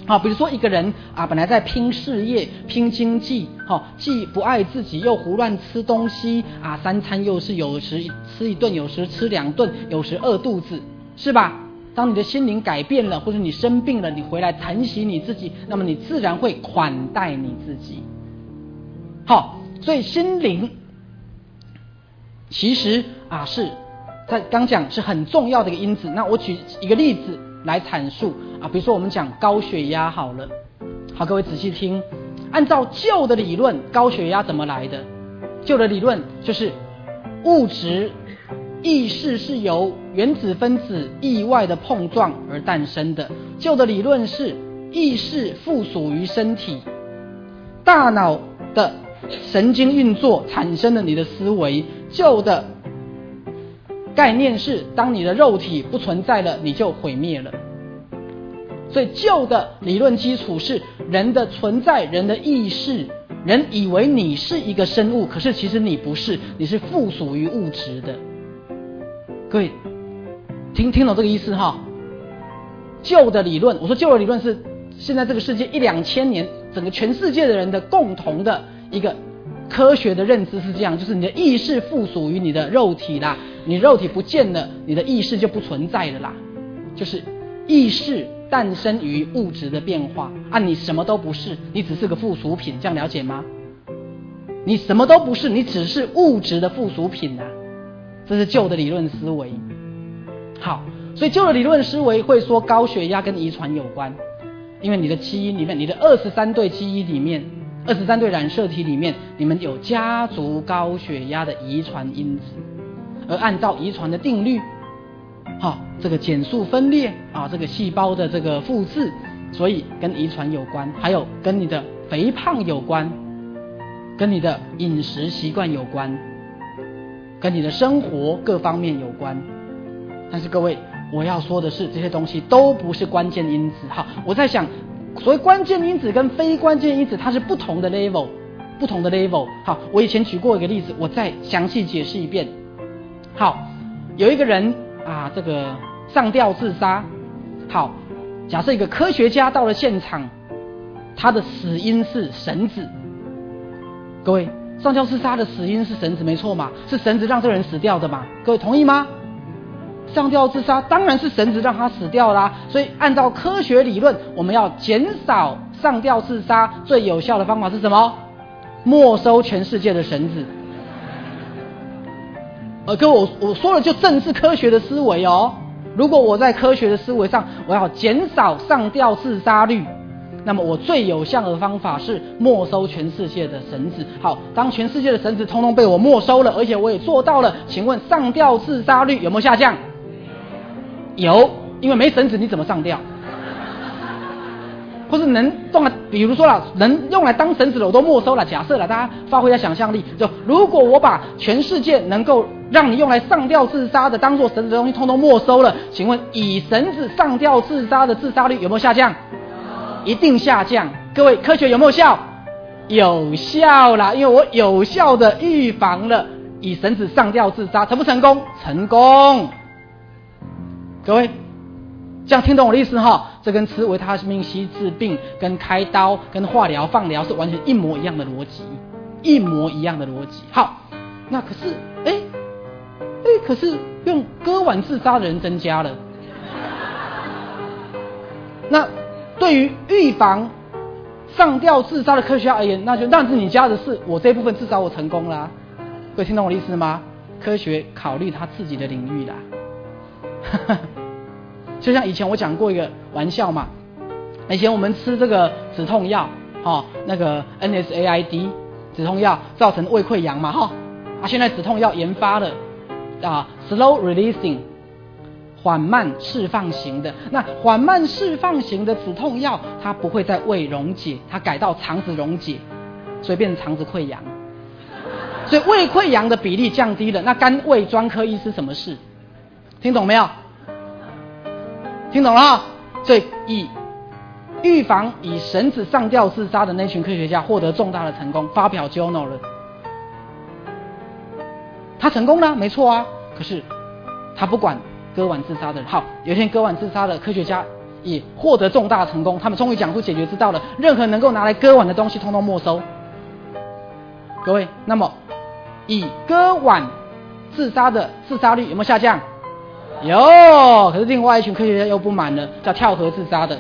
好，比如说一个人啊，本来在拼事业、拼经济，好，既不爱自己，又胡乱吃东西啊，三餐又是有时吃一顿，有时吃两顿，有时饿肚子，是吧？当你的心灵改变了，或者你生病了，你回来疼惜你自己，那么你自然会款待你自己。好，所以心灵其实啊是在刚讲是很重要的一个因子。那我举一个例子来阐述啊，比如说我们讲高血压好了，好，各位仔细听，按照旧的理论，高血压怎么来的？旧的理论就是物质意识是由原子分子意外的碰撞而诞生的。旧的理论是意识附属于身体，大脑的神经运作产生了你的思维。旧的概念是当你的肉体不存在了，你就毁灭了。所以旧的理论基础是人的存在，人的意识，人以为你是一个生物，可是其实你不是，你是附属于物质的。各位听听懂这个意思哈？旧的理论，我说旧的理论是现在这个世界一两千年整个全世界的人的共同的一个科学的认知是这样，就是你的意识附属于你的肉体啦，你肉体不见了，你的意识就不存在了啦，就是意识诞生于物质的变化啊，你什么都不是，你只是个附属品，这样了解吗？你什么都不是，你只是物质的附属品啊，这是旧的理论思维。好，所以旧的理论思维会说高血压跟遗传有关，因为你的基因里面，你的二十三对基因里面，二十三对染色体里面，你们有家族高血压的遗传因子，而按照遗传的定律，好，这个减数分裂啊，这个细胞的这个复制，所以跟遗传有关，还有跟你的肥胖有关，跟你的饮食习惯有关，跟你的生活各方面有关。但是各位，我要说的是，这些东西都不是关键因子。好，我在想，所谓关键因子跟非关键因子，它是不同的 level， 不同的 level。好，我以前举过一个例子，我再详细解释一遍。好，有一个人啊，这个上吊自杀。好，假设一个科学家到了现场，他的死因是绳子。各位，上吊自杀的死因是绳子，没错嘛？是绳子让这个人死掉的嘛？各位同意吗？上吊自杀当然是绳子让他死掉啦，所以按照科学理论，我们要减少上吊自杀最有效的方法是什么？没收全世界的绳子。呃，各位，我我说的就正是科学的思维哦。如果我在科学的思维上，我要减少上吊自杀率，那么我最有效的方法是没收全世界的绳子。好，当全世界的绳子通通被我没收了，而且我也做到了，请问上吊自杀率有没有下降？有，因为没绳子你怎么上吊？或是能用来，比如说啦，能用来当绳子的我都没收了。假设了，大家发挥一下想象力，就如果我把全世界能够让你用来上吊自杀的当做绳子的东西通通没收了，请问以绳子上吊自杀的自杀率有没有下降？一定下降。各位，科学有没有效？有效啦，因为我有效的预防了以绳子上吊自杀，成不成功？成功。各位，这样听懂我的意思哈？这跟吃维他命 C 治病、跟开刀、跟化疗、放疗是完全一模一样的逻辑，一模一样的逻辑。好，那可是，哎，哎，可是用割腕自杀的人增加了。那对于预防上吊自杀的科学家而言，那就那是你家的事，我这部分至少我成功啦。各位听懂我的意思吗？科学考虑他自己的领域啦。就像以前我讲过一个玩笑嘛，以前我们吃这个止痛药，哦，那个 N S A I D 止痛药造成胃溃疡嘛，哈、哦，啊，现在止痛药研发了啊 slow releasing 缓慢释放型的，那缓慢释放型的止痛药，它不会在胃溶解，它改到肠子溶解，所以变成肠子溃疡，所以胃溃疡的比例降低了。那肝胃专科医师什么事？听懂没有？听懂了哈？所以以预防以绳子上吊自杀的那群科学家获得重大的成功，发表 journal 了。他成功了，没错啊。可是他不管割腕自杀的人。好，有一天割腕自杀的科学家也获得重大成功。他们终于讲出解决之道了，任何能够拿来割腕的东西，通通没收。各位，那么以割腕自杀的自杀率有没有下降？有。可是另外一群科学家又不满了，叫跳河自杀的，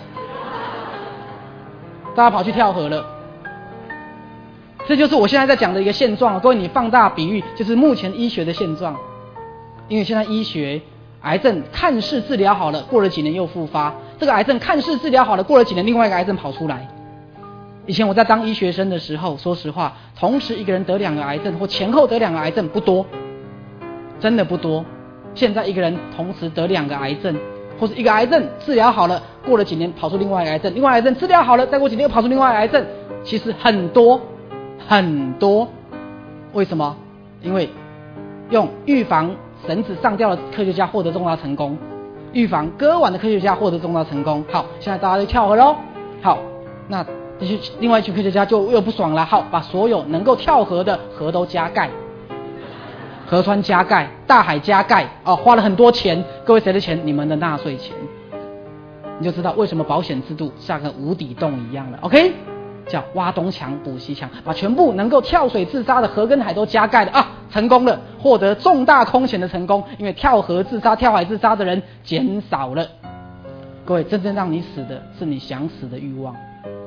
大家跑去跳河了。这就是我现在在讲的一个现状。各位，你放大比喻，就是目前医学的现状。因为现在医学癌症看似治疗好了，过了几年又复发；这个癌症看似治疗好了，过了几年另外一个癌症跑出来。以前我在当医学生的时候，说实话，同时一个人得两个癌症或前后得两个癌症不多，真的不多。现在一个人同时得两个癌症，或是一个癌症治疗好了，过了几年跑出另外一个癌症，另外癌症治疗好了，再过几年又跑出另外一个癌症，其实很多很多。为什么？因为用预防绳子上吊的科学家获得重大成功，预防割腕的科学家获得重大成功。好，现在大家就跳河咯。好，那另外一群科学家就又不爽了。好，把所有能够跳河的河都加盖，河川加盖，大海加盖，哦，花了很多钱。各位谁的钱？你们的纳税钱。你就知道为什么保险制度像个无底洞一样了。OK， 叫挖东墙补西墙，把全部能够跳水自杀的河跟海都加盖了啊，成功了，获得重大空前的成功。因为跳河自杀、跳海自杀的人减少了。各位，真正让你死的是你想死的欲望。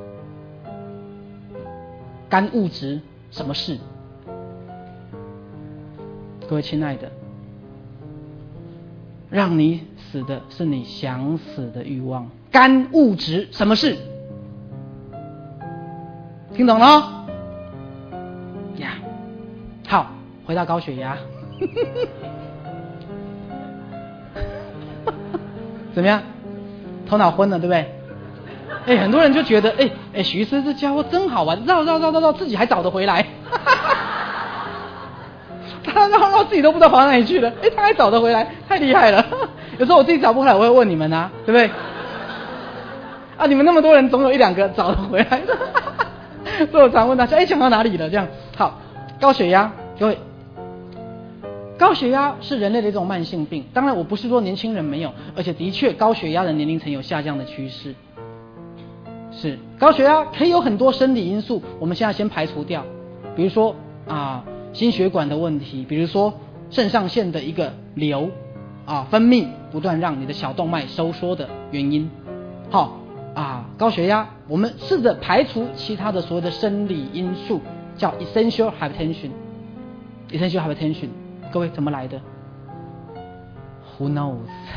干物质什么事？各位亲爱的，让你死的是你想死的欲望。干物质什么事？听懂了呀？好，回到高血压。怎么样？头脑昏了，对不对？哎，很多人就觉得，哎哎，徐医师这家伙真好玩，绕绕绕绕绕，自己还找得回来。他绕绕自己都不知道跑到哪里去了，哎，他还找得回来，太厉害了。有时候我自己找不回来，我会问你们啊，对不对？啊，你们那么多人，总有一两个找得回来的。所以我常问大家，哎，讲到哪里了？这样好，高血压，各位，高血压是人类的一种慢性病。当然，我不是说年轻人没有，而且的确高血压的年龄层有下降的趋势。是高血压可以有很多生理因素，我们现在先排除掉，比如说啊心血管的问题，比如说肾上腺的一个瘤啊分泌不断让你的小动脉收缩的原因。好啊，高血压我们试着排除其他的所谓的生理因素，叫 essential hypertension。essential hypertension， 各位怎么来的 ？Who knows？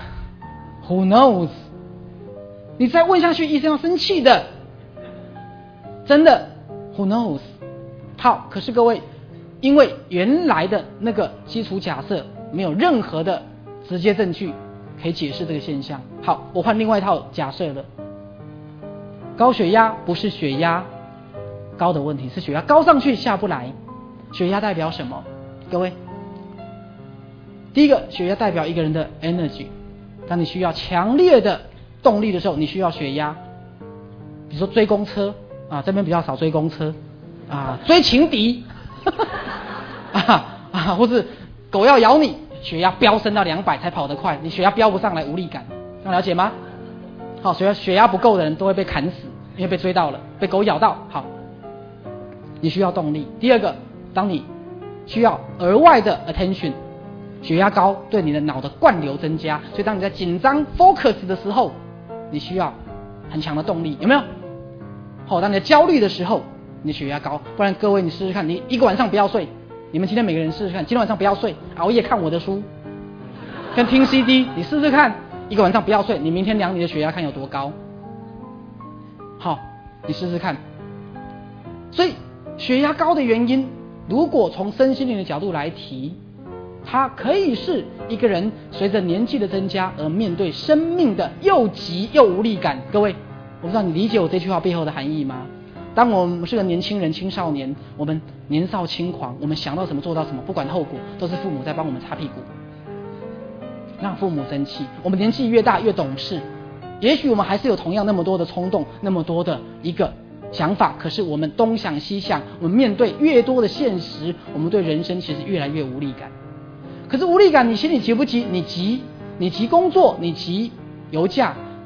Who knows？你再问下去，医生要生气的，真的 ，Who knows？ 好，可是各位，因为原来的那个基础假设没有任何的直接证据可以解释这个现象。好，我换另外一套假设了。高血压不是血压高的问题，是血压高上去下不来。血压代表什么？各位，第一个，血压代表一个人的 energy， 当你需要强烈的动力的时候，你需要血压。比如说追公车啊，这边比较少追公车啊，追情敌啊啊，或是狗要咬你，血压飙升到两百才跑得快，你血压飙不上来，无力感，这样了解吗？好，血压血压不够的人都会被砍死，因为被追到了，被狗咬到。好，你需要动力。第二个，当你需要额外的 attention。血压高对你的脑的灌流增加，所以当你在紧张 focus 的时候，你需要很强的动力，有没有？好，当你在焦虑的时候，你的血压高。不然各位你试试看，你一个晚上不要睡，你们今天每个人试试看，今天晚上不要睡，熬夜看我的书，跟听 C D， 你试试看，一个晚上不要睡，你明天量你的血压看有多高。好，你试试看。所以血压高的原因，如果从身心灵的角度来提，它可以是一个人随着年纪的增加而面对生命的又急又无力感。各位，我不知道你理解我这句话背后的含义吗？当我们是个年轻人、青少年，我们年少轻狂，我们想到什么做到什么，不管后果，都是父母在帮我们擦屁股，让父母生气。我们年纪越大越懂事，也许我们还是有同样那么多的冲动，那么多的一个想法，可是我们东想西想，我们面对越多的现实，我们对人生其实越来越无力感。可是无力感，你心里急不急？你急，你急工作，你急油价，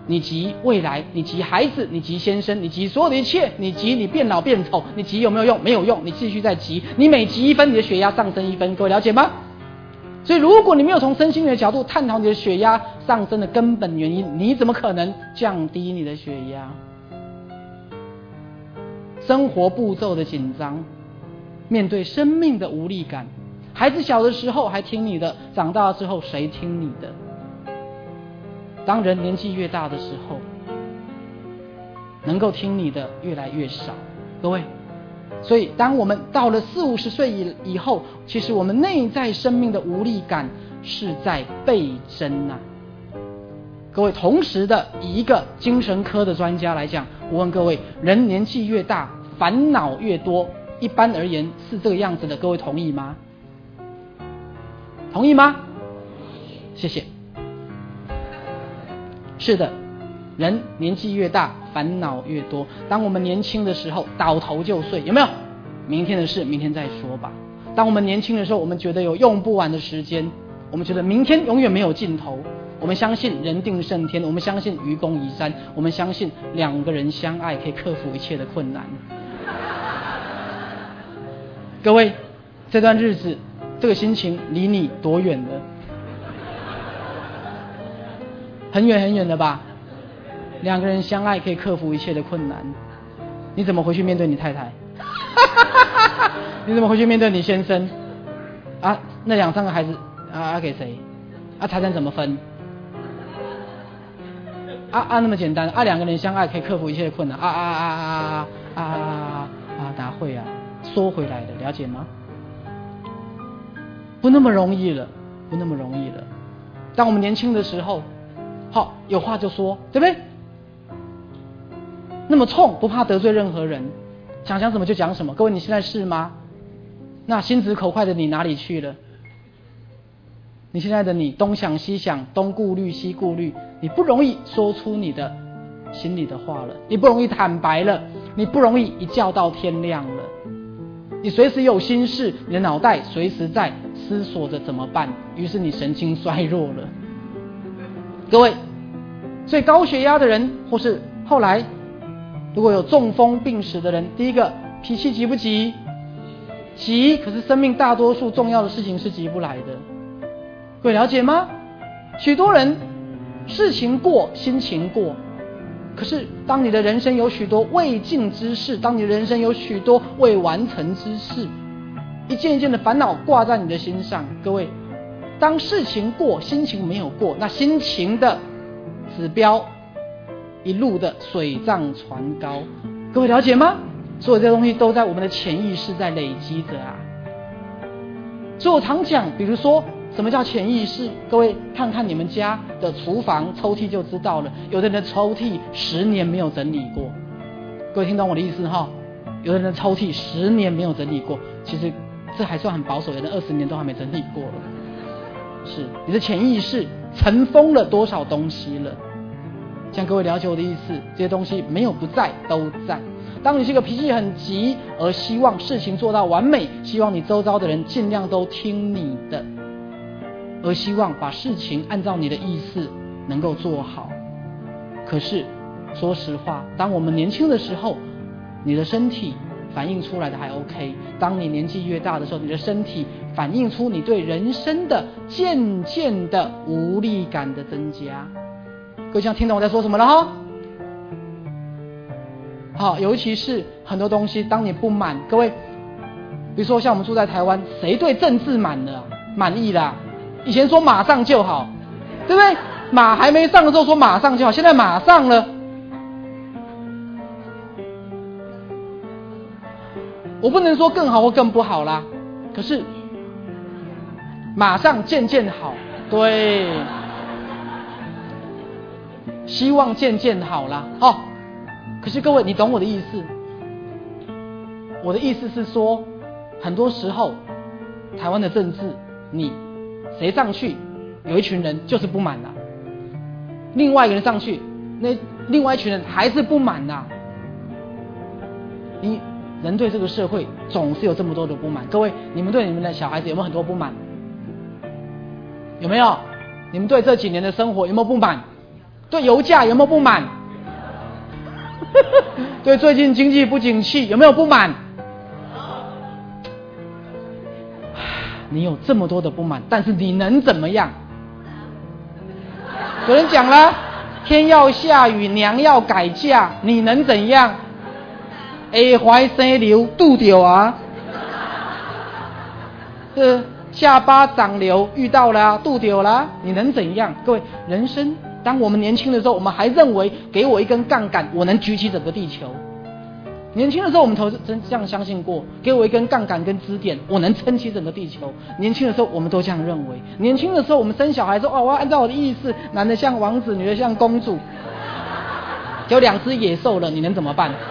你及未来，你及孩子，你及先生，你及所有的一切，你及你变老变丑，你及有没有用？没有用，你继续再及，你每及一分，你的血压上升一分，各位了解吗？所以如果你没有从身心灵的角度探讨你的血压上升的根本原因，你怎么可能降低你的血压？生活步骤的紧张，面对生命的无力感，孩子小的时候还听你的，长大之后谁听你的？当人年纪越大的时候，能够听你的越来越少，各位。所以当我们到了四五十岁以以后，其实我们内在生命的无力感是在倍增啊。各位，同时的以一个精神科的专家来讲，我问各位，人年纪越大烦恼越多，一般而言是这个样子的，各位同意吗？同意吗？谢谢。是的，人年纪越大烦恼越多。当我们年轻的时候倒头就睡，有没有？明天的事明天再说吧。当我们年轻的时候，我们觉得有用不完的时间，我们觉得明天永远没有尽头。我们相信人定胜天，我们相信愚公移山，我们相信两个人相爱可以克服一切的困难。各位，这段日子这个心情离你多远了？很远很远的吧？两个人相爱可以克服一切的困难，你怎么回去面对你太太？你怎么回去面对你先生？啊，那两三个孩子啊啊给谁？啊财产怎么分？啊啊那么简单啊，两个人相爱可以克服一切的困难啊啊啊啊啊啊啊啊哪会啊？缩回来的，了解吗？不那么容易了，不那么容易了。当我们年轻的时候，好有话就说，对不对？那么冲，不怕得罪任何人，想讲什么就讲什么。各位，你现在是吗？那心直口快的你哪里去了？你现在的你东想西想，东顾虑西顾虑，你不容易说出你的心里的话了，你不容易坦白了，你不容易一觉到天亮了，你随时有心事，你的脑袋随时在思索着怎么办，于是你神经衰弱了。各位，所以高血压的人，或是后来如果有中风病史的人，第一个脾气急不急？急，可是生命大多数重要的事情是急不来的。各位了解吗？许多人事情过，心情过，可是当你的人生有许多未尽之事，当你的人生有许多未完成之事，一件一件的烦恼挂在你的心上。各位，当事情过，心情没有过，那心情的指标一路的水涨船高。各位了解吗？所有这些东西都在我们的潜意识在累积着啊。所以我常讲，比如说什么叫潜意识？各位看看你们家的厨房抽屉就知道了。有的人的抽屉十年没有整理过，各位听懂我的意思哈？有的人的抽屉十年没有整理过，其实这还算很保守，有的二十年都还没整理过了。是你的潜意识尘封了多少东西了？像各位了解我的意思，这些东西没有不在，都在。当你是一个脾气很急，而希望事情做到完美，希望你周遭的人尽量都听你的，而希望把事情按照你的意思能够做好。可是说实话，当我们年轻的时候，你的身体反映出来的还 OK， 当你年纪越大的时候，你的身体反映出你对人生的渐渐的无力感的增加。各位这样听懂我在说什么了哈？好，尤其是很多东西，当你不满，各位，比如说像我们住在台湾，谁对政治满了、啊、满意啦？以前说马上就好，对不对？马还没上的时候说马上就好，现在马上了。我不能说更好或更不好啦，可是马上渐渐好，对，希望渐渐好啦，哦。可是各位，你懂我的意思？我的意思是说，很多时候台湾的政治，你谁上去，有一群人就是不满啦，另外一个人上去，那另外一群人还是不满啦。你人对这个社会总是有这么多的不满。各位，你们对你们的小孩子有没有很多不满？有没有？你们对这几年的生活有没有不满？ 对油价有没有不满？对最近经济不景气有没有不满？你有这么多的不满，但是你能怎么样？有人讲了，天要下雨，娘要改嫁，你能怎样？下怀生瘤拄到啊，是下巴长瘤遇到了，拄到了，你能怎样？各位，人生当我们年轻的时候，我们还认为给我一根杠杆，我能举起整个地球。年轻的时候我们都真这样相信过，给我一根杠杆跟支点，我能撑起整个地球。年轻的时候我们都这样认为。年轻的时候我们生小孩说，哦，我要按照我的意思，男的像王子，女的像公主。有两只野兽了，你能怎么办？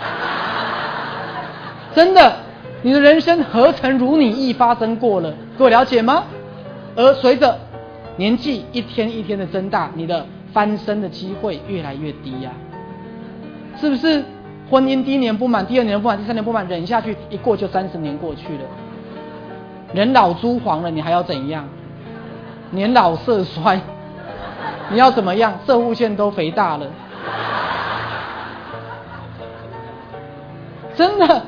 真的，你的人生何曾如你意发生过了？各位了解吗？而随着年纪一天一天的增大，你的翻身的机会越来越低呀、啊，是不是？婚姻第一年不满，第二年不满，第三年不满，忍下去，一过就三十年过去了。人老珠黄了，你还要怎样？年老色衰，你要怎么样？射护腺都肥大了，真的。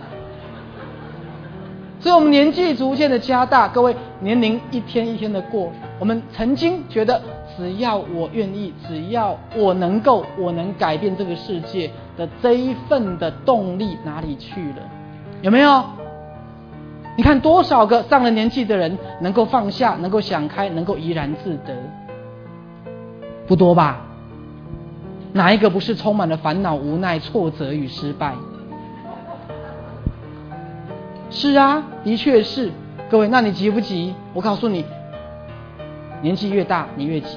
所以我们年纪逐渐的加大，各位年龄一天一天的过，我们曾经觉得只要我愿意，只要我能够，我能改变这个世界的这一份的动力哪里去了？有没有？你看多少个上了年纪的人能够放下，能够想开，能够怡然自得？不多吧？哪一个不是充满了烦恼、无奈、挫折与失败？是啊，的确是。各位，那你急不急？我告诉你，年纪越大你越急，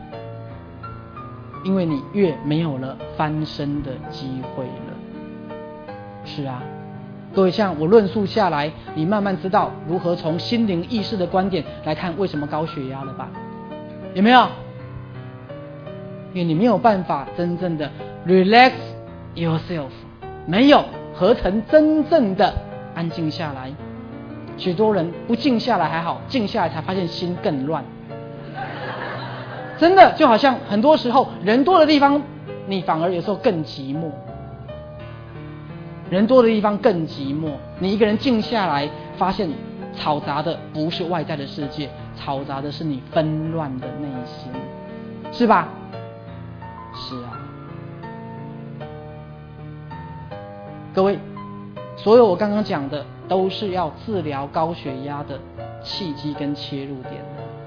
因为你越没有了翻身的机会了。是啊，各位，像我论述下来，你慢慢知道如何从心灵意识的观点来看为什么高血压了吧？有没有？因为你没有办法真正的 relax yourself， 没有，何曾真正的安静下来？许多人不静下来还好，静下来才发现心更乱。真的就好像很多时候人多的地方，你反而有时候更寂寞。人多的地方更寂寞，你一个人静下来，发现嘈杂的不是外在的世界，嘈杂的是你纷乱的内心，是吧？是啊。各位，所有我刚刚讲的都是要治疗高血压的契机跟切入点。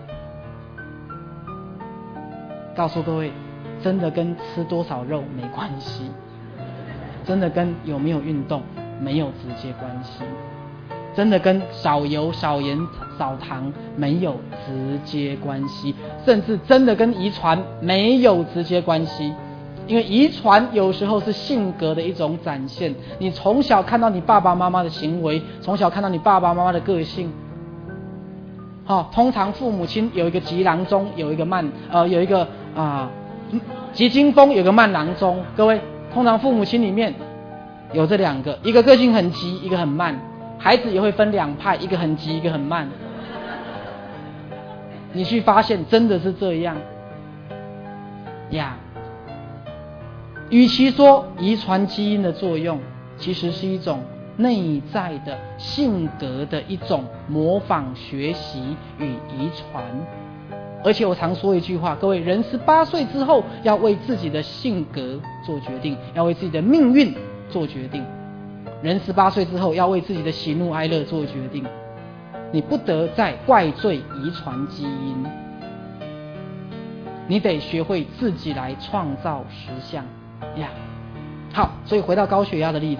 告诉各位，真的跟吃多少肉没关系，真的跟有没有运动没有直接关系，真的跟少油少盐少糖没有直接关系，甚至真的跟遗传没有直接关系。因为遗传有时候是性格的一种展现，你从小看到你爸爸妈妈的行为，从小看到你爸爸妈妈的个性。好、哦，通常父母亲有一个急郎中，有一个慢呃有一个啊、呃、急惊风，有个慢郎中。各位，通常父母亲里面有这两个，一个个性很急，一个很慢。孩子也会分两派，一个很急，一个很慢。你去发现真的是这样呀。与其说遗传基因的作用，其实是一种内在的性格的一种模仿学习与遗传。而且我常说一句话，各位，人十八岁之后要为自己的性格做决定，要为自己的命运做决定。人十八岁之后要为自己的喜怒哀乐做决定，你不得再怪罪遗传基因，你得学会自己来创造实相呀。好，所以回到高血压的例子，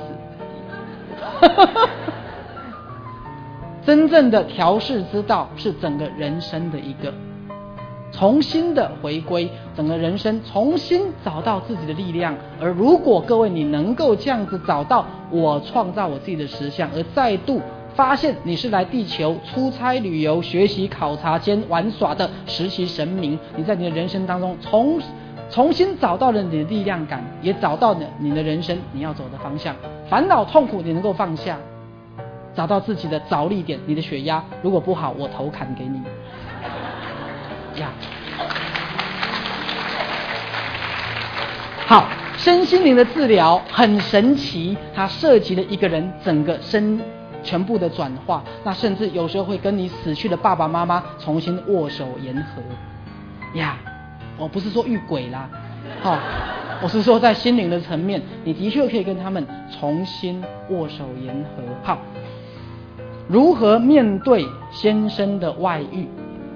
真正的调试之道是整个人生的一个重新的回归，整个人生重新找到自己的力量。而如果各位你能够这样子找到我创造我自己的实相，而再度发现你是来地球出差旅游学习考察兼玩耍的实习神明，你在你的人生当中重重新找到了你的力量感，也找到了你的人生你要走的方向，烦恼痛苦你能够放下，找到自己的着力点。你的血压如果不好，我头砍给你呀。 好，身心灵的治疗很神奇，它涉及了一个人整个身全部的转化，那甚至有时候会跟你死去的爸爸妈妈重新握手言和呀。我不是说遇鬼啦，好，我是说在心灵的层面，你的确可以跟他们重新握手言和。好，如何面对先生的外遇？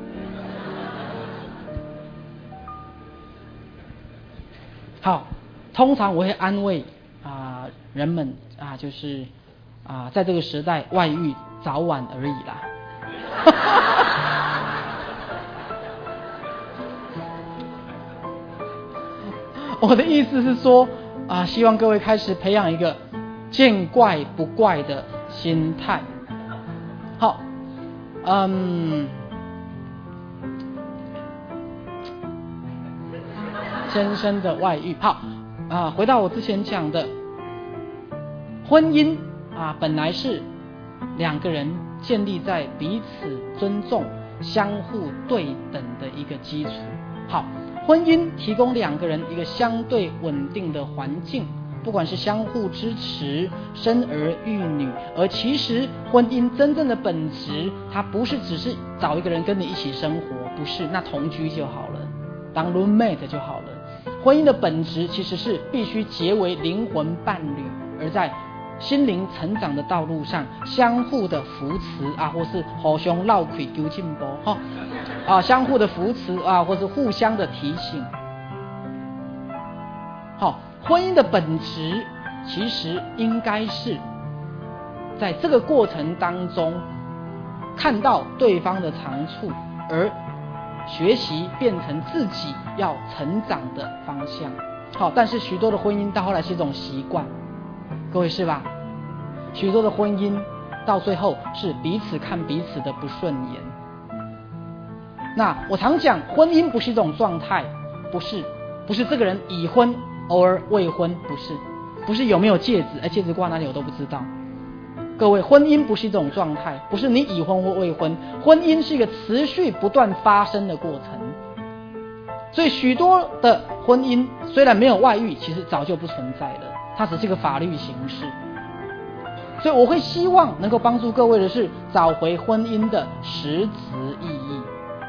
好，通常我会安慰啊、呃、人们啊，就是啊、呃，在这个时代，外遇早晚而已啦。我的意思是说啊、呃，希望各位开始培养一个见怪不怪的心态。好，嗯。先生的外遇，好啊，回到我之前讲的，婚姻啊，本来是两个人建立在彼此尊重、相互对等的一个基础。好，婚姻提供两个人一个相对稳定的环境，不管是相互支持、生儿育女，而其实婚姻真正的本质，它不是只是找一个人跟你一起生活，不是，那同居就好了，当 roommate 就好了。婚姻的本质其实是必须结为灵魂伴侣，而在心灵成长的道路上相互的扶持啊，或是互相绕开求进步哈啊，相互的扶持啊，或是互相的提醒。好，婚姻的本质其实应该是在这个过程当中看到对方的长处，而学习变成自己要成长的方向。好，但是许多的婚姻到后来是一种习惯，各位是吧？许多的婚姻到最后是彼此看彼此的不顺眼。那我常讲，婚姻不是一种状态，不是不是这个人已婚偶尔未婚，不是不是有没有戒指，哎，戒指挂哪里我都不知道。各位，婚姻不是一种状态，不是你已婚或未婚，婚姻是一个持续不断发生的过程。所以许多的婚姻虽然没有外遇，其实早就不存在了，它只是一个法律形式。所以我会希望能够帮助各位的是找回婚姻的实质意义，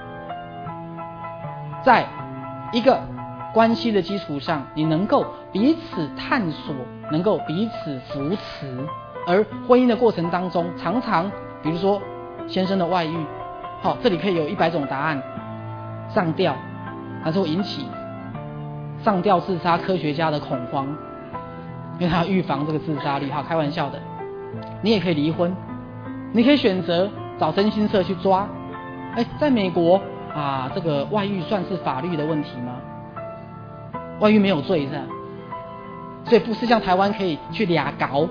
在一个关系的基础上，你能够彼此探索，能够彼此扶持。而婚姻的过程当中，常常比如说先生的外遇，好，这里可以有一百种答案。上吊，它就会引起上吊自杀科学家的恐慌，因为它预防这个自杀率。好，开玩笑的。你也可以离婚，你可以选择找征信社去抓。哎，在美国啊，这个外遇算是法律的问题吗？外遇没有罪是吧？所以不是像台湾可以去俩搞。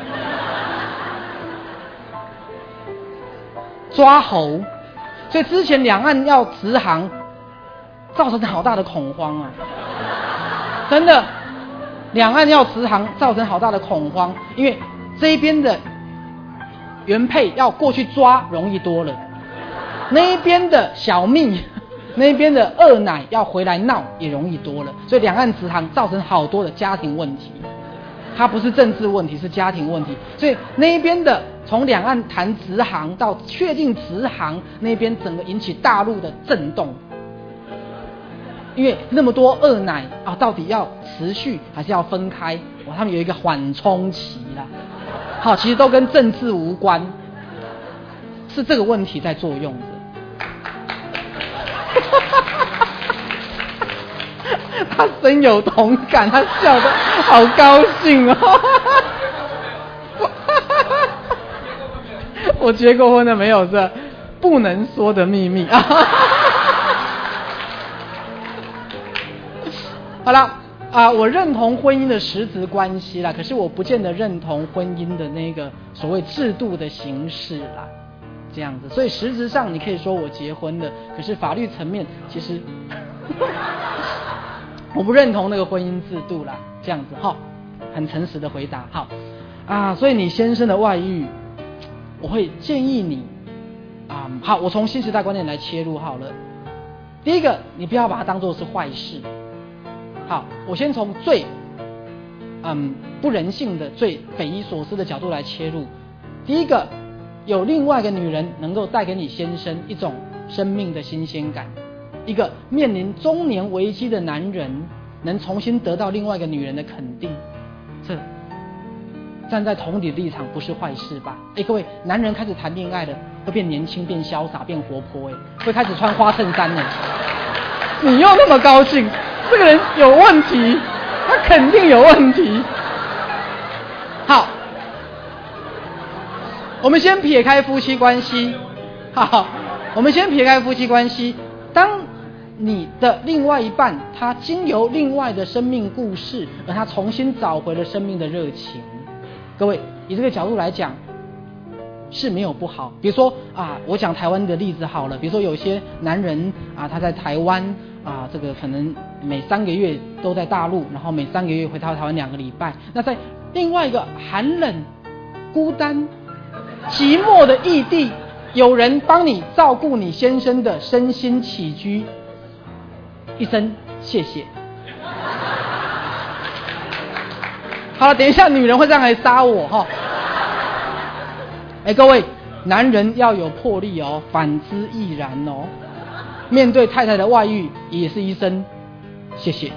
抓猴，所以之前两岸要直航，造成好大的恐慌啊！真的，两岸要直航造成好大的恐慌，因为这一边的原配要过去抓容易多了，那一边的小蜜，那一边的二奶要回来闹也容易多了，所以两岸直航造成好多的家庭问题。它不是政治问题，是家庭问题。所以那一边的从两岸谈直航到确定直航，那边整个引起大陆的震动，因为那么多二奶啊，到底要持续还是要分开？哇，他们有一个缓冲期啦。好，其实都跟政治无关，是这个问题在作用的。他深有同感，他笑得好高兴哦。我结过婚的没有，这不能说的秘密啊。好了啊，我认同婚姻的实质关系啦，可是我不见得认同婚姻的那个所谓制度的形式啦，这样子。所以实质上你可以说我结婚了，可是法律层面其实我不认同那个婚姻制度啦，这样子哈，很诚实的回答。好啊，所以你先生的外遇，我会建议你啊，好，我从新时代观念来切入好了。第一个，你不要把它当作是坏事， 好，我先从最嗯不人性的、最匪夷所思的角度来切入。第一个，有另外一个女人能够带给你先生一种生命的新鲜感。一个面临中年危机的男人能重新得到另外一个女人的肯定，这站在同理的立场不是坏事吧？哎，各位，男人开始谈恋爱了，会变年轻、变潇洒、变活泼，哎，会开始穿花衬衫呢。你又那么高兴，这个人有问题，他肯定有问题。好，我们先撇开夫妻关系，好，我们先撇开夫妻关系，当你的另外一半他经由另外的生命故事，而他重新找回了生命的热情。各位，以这个角度来讲是没有不好。比如说啊，我讲台湾的例子好了，比如说有些男人啊，他在台湾啊，这个可能每三个月都在大陆，然后每三个月回到台湾两个礼拜。那在另外一个寒冷、孤单、寂寞的异地，有人帮你照顾你先生的身心起居，一声谢谢。好了，等一下女人会这样来杀我哈。哎，各位，男人要有魄力哦，反之亦然哦。面对太太的外遇，也是一声谢谢。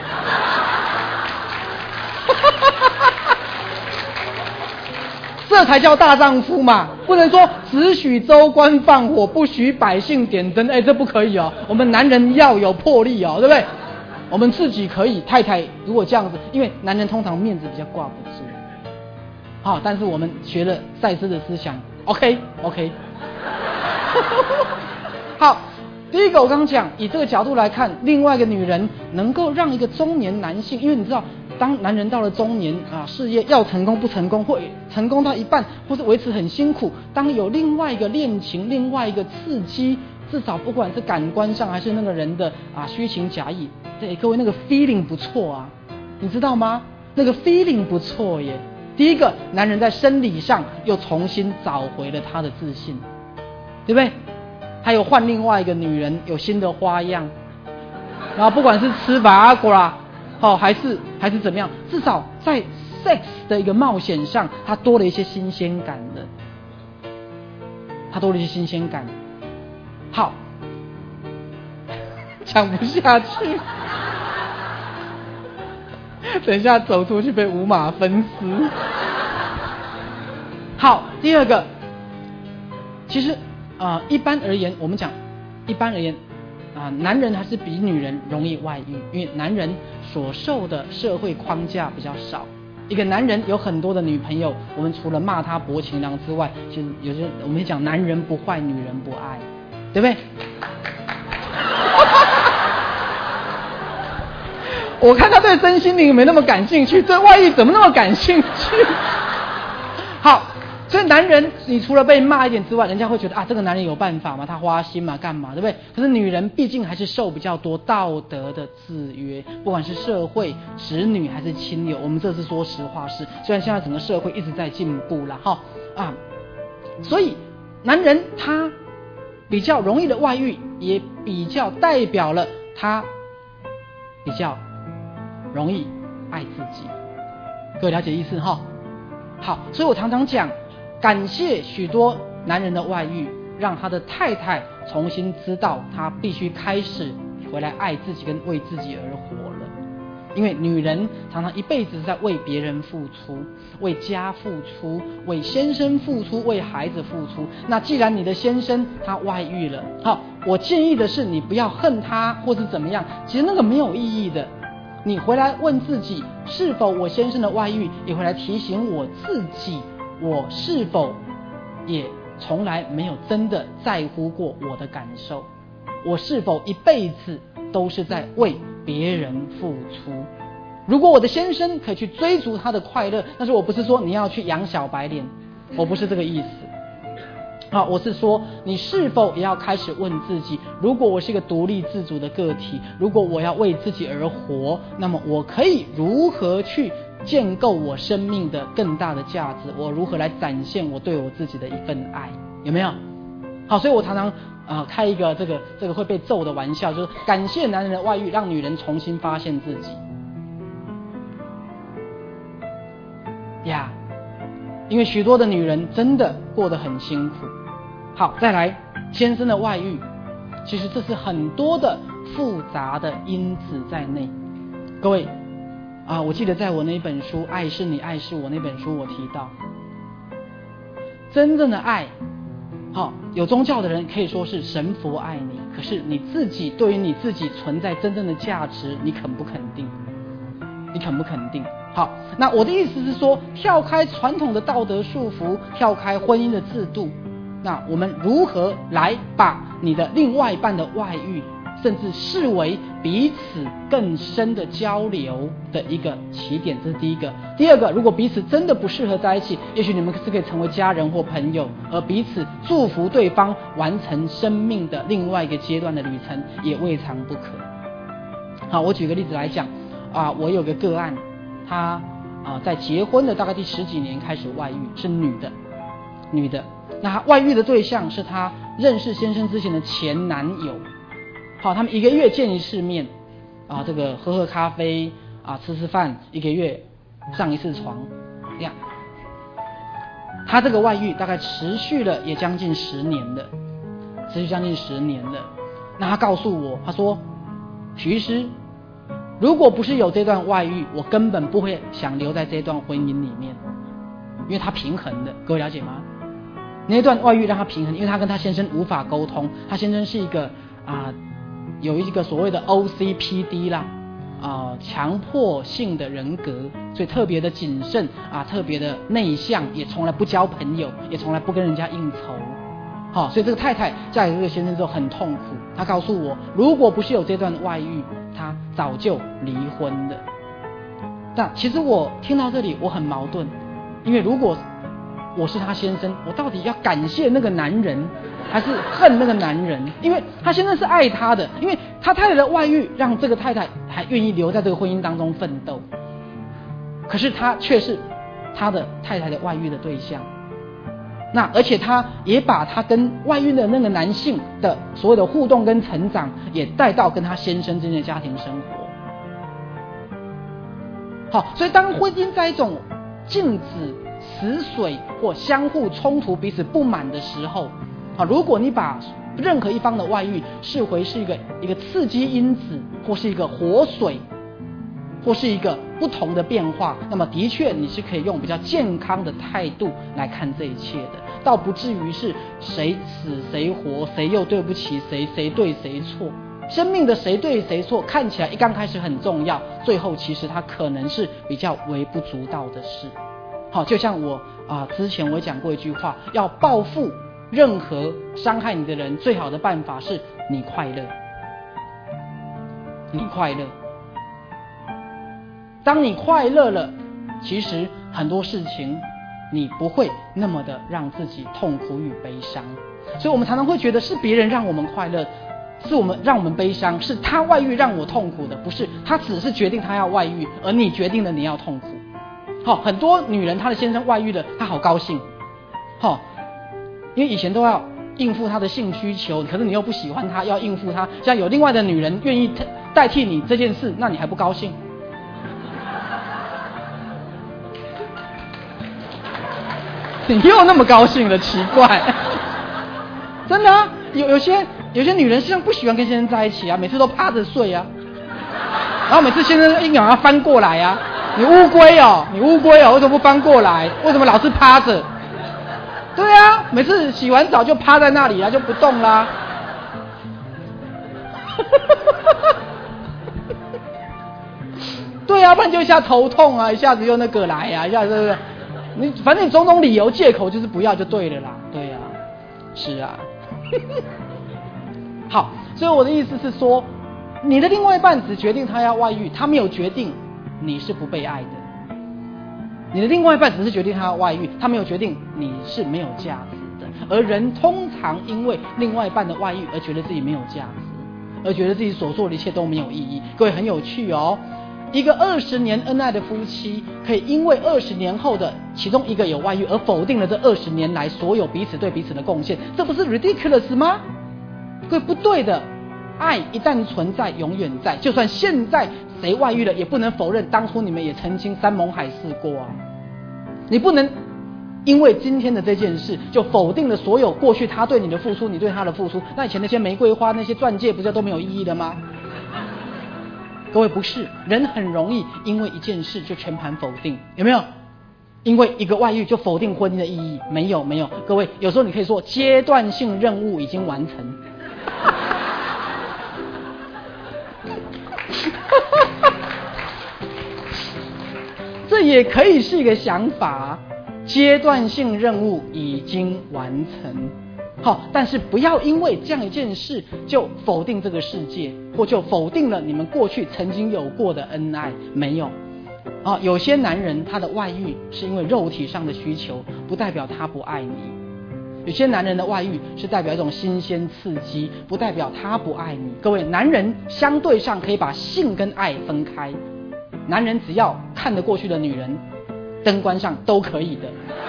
这才叫大丈夫嘛，不能说只许州官放火，不许百姓点灯。哎，这不可以哦。我们男人要有魄力哦，对不对？我们自己可以，太太如果这样子，因为男人通常面子比较挂不住。好，但是我们学了赛斯的思想 ，OK OK。好，第一个我刚刚讲，以这个角度来看，另外一个女人能够让一个中年男性，因为你知道，当男人到了中年啊，事业要成功不成功，或成功到一半，或是维持很辛苦，当有另外一个恋情，另外一个刺激，至少不管是感官上还是那个人的啊虚情假意，对各位那个 feeling 不错啊，你知道吗？那个 feeling 不错耶。第一个，男人在生理上又重新找回了他的自信，对不对？他有换另外一个女人，有新的花样，然后不管是吃 Viagra， 哦，还是还是怎么样，至少在 sex 的一个冒险上，他多了一些新鲜感了，他多了一些新鲜感。好，讲不下去。等一下走出去被五马分尸。好，第二个，其实啊、呃，一般而言，我们讲一般而言啊、呃，男人还是比女人容易外遇，因为男人所受的社会框架比较少。一个男人有很多的女朋友，我们除了骂他薄情郎之外，其实有些我们讲男人不坏，女人不爱，对不对？我看他对身心灵没那么感兴趣，对外遇怎么那么感兴趣？好，所以男人你除了被骂一点之外，人家会觉得啊，这个男人有办法嘛，他花心嘛，干嘛，对不对？可是女人毕竟还是受比较多道德的制约，不管是社会、子女还是亲友，我们这是说实话是，虽然现在整个社会一直在进步啦，哈啊，所以男人他比较容易的外遇，也比较代表了他比较容易爱自己，各位了解意思哈？好，所以我常常讲，感谢许多男人的外遇，让他的太太重新知道他必须开始回来爱自己跟为自己而活了。因为女人常常一辈子是在为别人付出，为家付出，为先生付出，为孩子付出。那既然你的先生他外遇了，好，我建议的是你不要恨他或是怎么样，其实那个没有意义的。你回来问自己，是否我先生的外遇，也回来提醒我自己，我是否也从来没有真的在乎过我的感受，我是否一辈子都是在为别人付出。如果我的先生可以去追逐他的快乐，但是我不是说你要去养小白脸，我不是这个意思。好，我是说你是否也要开始问自己，如果我是一个独立自主的个体，如果我要为自己而活，那么我可以如何去建构我生命的更大的价值，我如何来展现我对我自己的一份爱，有没有？好，所以我常常啊，开一个这个这个会被揍的玩笑，就是感谢男人的外遇，让女人重新发现自己。呀，因为许多的女人真的过得很辛苦。好，再来，先生的外遇，其实这是很多的复杂的因子在内。各位啊，我记得在我那本书《爱是你，爱是我》那本书，我提到，真正的爱，好，有宗教的人可以说是神佛爱你，可是你自己对于你自己存在真正的价值，你肯不肯定？你肯不肯定？好，那我的意思是说，跳开传统的道德束缚，跳开婚姻的制度，那我们如何来把你的另外一半的外遇，甚至视为彼此更深的交流的一个起点？这是第一个。第二个，如果彼此真的不适合在一起，也许你们是可以成为家人或朋友，而彼此祝福对方完成生命的另外一个阶段的旅程，也未尝不可。好，我举个例子来讲啊，我有个个案，她啊在结婚的大概第十几年开始外遇，是女的，女的。那她外遇的对象是她认识先生之前的前男友。好，他们一个月见一次面，啊，这个喝喝咖啡，啊，吃吃饭，一个月上一次床，这样。他这个外遇大概持续了也将近十年了，持续将近十年了。那他告诉我，他说，许医师，如果不是有这段外遇，我根本不会想留在这段婚姻里面，因为他平衡的，各位了解吗？那段外遇让他平衡，因为他跟他先生无法沟通，他先生是一个啊。有一个所谓的 O C P D 啦，啊、呃，强迫性的人格，所以特别的谨慎啊，特别的内向，也从来不交朋友，也从来不跟人家应酬。好、哦，所以这个太太嫁给这个先生之后很痛苦。她告诉我，如果不是有这段外遇，她早就离婚了。但其实我听到这里我很矛盾，因为如果我是他先生，我到底要感谢那个男人，还是恨那个男人？因为他先生是爱他的，因为他太太的外遇让这个太太还愿意留在这个婚姻当中奋斗，可是他却是他的太太的外遇的对象。那而且他也把他跟外遇的那个男性的所有的互动跟成长，也带到跟他先生之间的家庭生活。好，所以当婚姻在一种静止、死水或相互冲突、彼此不满的时候，啊，如果你把任何一方的外遇视为是一个一个刺激因子，或是一个活水，或是一个不同的变化，那么的确你是可以用比较健康的态度来看这一切的，倒不至于是谁死谁活，谁又对不起谁，谁对谁错。生命的谁对谁错看起来一刚开始很重要，最后其实它可能是比较微不足道的事。好，就像我啊、呃、之前我讲过一句话，要报复任何伤害你的人，最好的办法是你快乐，你快乐。当你快乐了，其实很多事情你不会那么的让自己痛苦与悲伤。所以我们常常会觉得是别人让我们快乐，是我们让我们悲伤，是他外遇让我痛苦的，不是他只是决定他要外遇，而你决定了你要痛苦。好，很多女人她的先生外遇了，她好高兴，好，因为以前都要应付他的性需求，可是你又不喜欢他，要应付他，现在有另外的女人愿意代替你这件事，那你还不高兴？你又那么高兴了，奇怪，真的啊，有有些有些女人实际上不喜欢跟先生在一起啊，每次都趴着睡啊，然后每次先生硬要要翻过来啊，你乌龟哦，你乌龟哦，为什么不翻过来？为什么老是趴着？对啊，每次洗完澡就趴在那里啊，就不动啦。对啊，不然就一下头痛啊，一下子又那个来啊，一下子你反正你种种理由借口就是不要就对了啦。对啊，是啊。好，所以我的意思是说，你的另外一半只决定他要外遇，他没有决定你是不被爱的。你的另外一半只是决定他要外遇，他没有决定你是没有价值的。而人通常因为另外一半的外遇而觉得自己没有价值，而觉得自己所做的一切都没有意义。各位，很有趣哦，一个二十年恩爱的夫妻，可以因为二十年后的其中一个有外遇而否定了这二十年来所有彼此对彼此的贡献，这不是 ridiculous 吗？ 各位不对的，爱一旦存在，永远在。就算现在谁外遇了，也不能否认当初你们也曾经山盟海誓过啊。你不能因为今天的这件事就否定了所有过去他对你的付出，你对他的付出。那以前那些玫瑰花、那些钻戒，不就都没有意义了吗？各位，不是，人很容易因为一件事就全盘否定，有没有？因为一个外遇就否定婚姻的意义？没有，没有。各位，有时候你可以说阶段性任务已经完成。这也可以是一个想法，阶段性任务已经完成。好，但是不要因为这样一件事就否定这个世界，或就否定了你们过去曾经有过的恩爱。没有。啊，有些男人他的外遇是因为肉体上的需求，不代表他不爱你。有些男人的外遇是代表一种新鲜刺激，不代表他不爱你。各位，男人相对上可以把性跟爱分开，男人只要看得过去的女人，灯关上都可以的。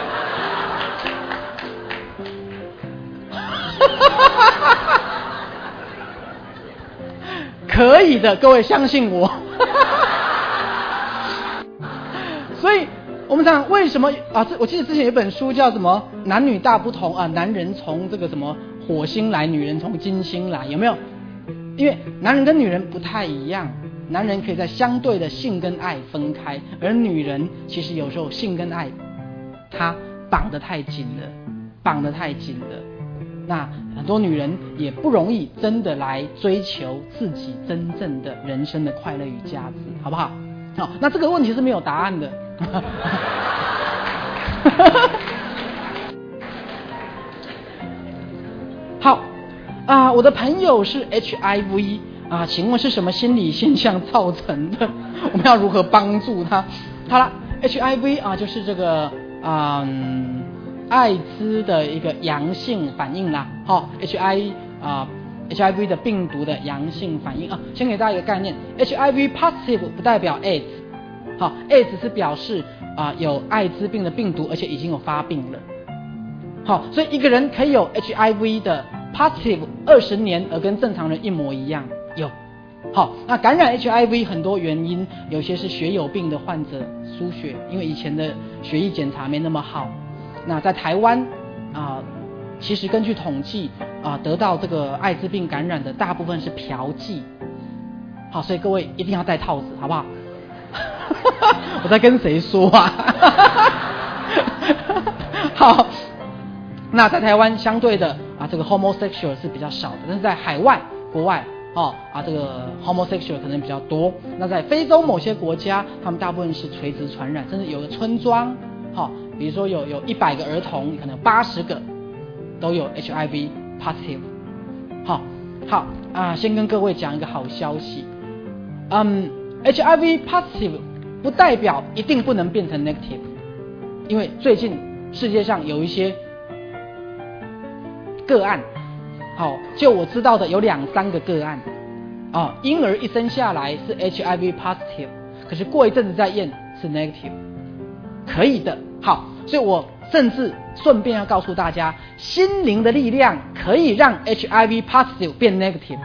可以的，各位相信我。所以我们讲为什么啊？我记得之前有一本书叫什么《男女大不同》啊，男人从这个什么火星来，女人从金星来，有没有？因为男人跟女人不太一样，男人可以在相对的性跟爱分开，而女人其实有时候性跟爱它绑得太紧了，绑得太紧了。那很多女人也不容易真的来追求自己真正的人生的快乐与价值，好不好？好，那这个问题是没有答案的。好啊，我的朋友是 H I V 啊，请问是什么心理现象造成的？我们要如何帮助他？好了 ，H I V 啊，就是这个嗯。艾滋的一个阳性反应啦，好、哦、，H I 啊、呃、，H I V 的病毒的阳性反应啊，先给大家一个概念 ，H I V positive 不代表 AIDS， 好 ，AIDS 是表示啊、呃、有艾滋病的病毒，而且已经有发病了，好，所以一个人可以有 H I V 的 positive 二十年，而跟正常人一模一样，有，好，那感染 H I V 很多原因，有些是血友病的患者输血，因为以前的血液检查没那么好。那在台湾啊、呃，其实根据统计啊、呃，得到这个艾滋病感染的大部分是嫖妓。好，所以各位一定要戴套子，好不好？我在跟谁说啊？好，那在台湾相对的啊，这个 homosexual 是比较少的，但是在海外国外哦啊，这个 homosexual 可能比较多。那在非洲某些国家，他们大部分是垂直传染，甚至有个村庄。好，比如说有有一百个儿童，可能八十个都有 H I V positive。好，好啊，先跟各位讲一个好消息，嗯 ，H I V positive 不代表一定不能变成 negative， 因为最近世界上有一些个案，好，就我知道的有两三个个案，啊，婴儿一生下来是 H I V positive， 可是过一阵子再验是 negative。可以的，好，所以我甚至顺便要告诉大家，心灵的力量可以让 H I V positive 变 negative，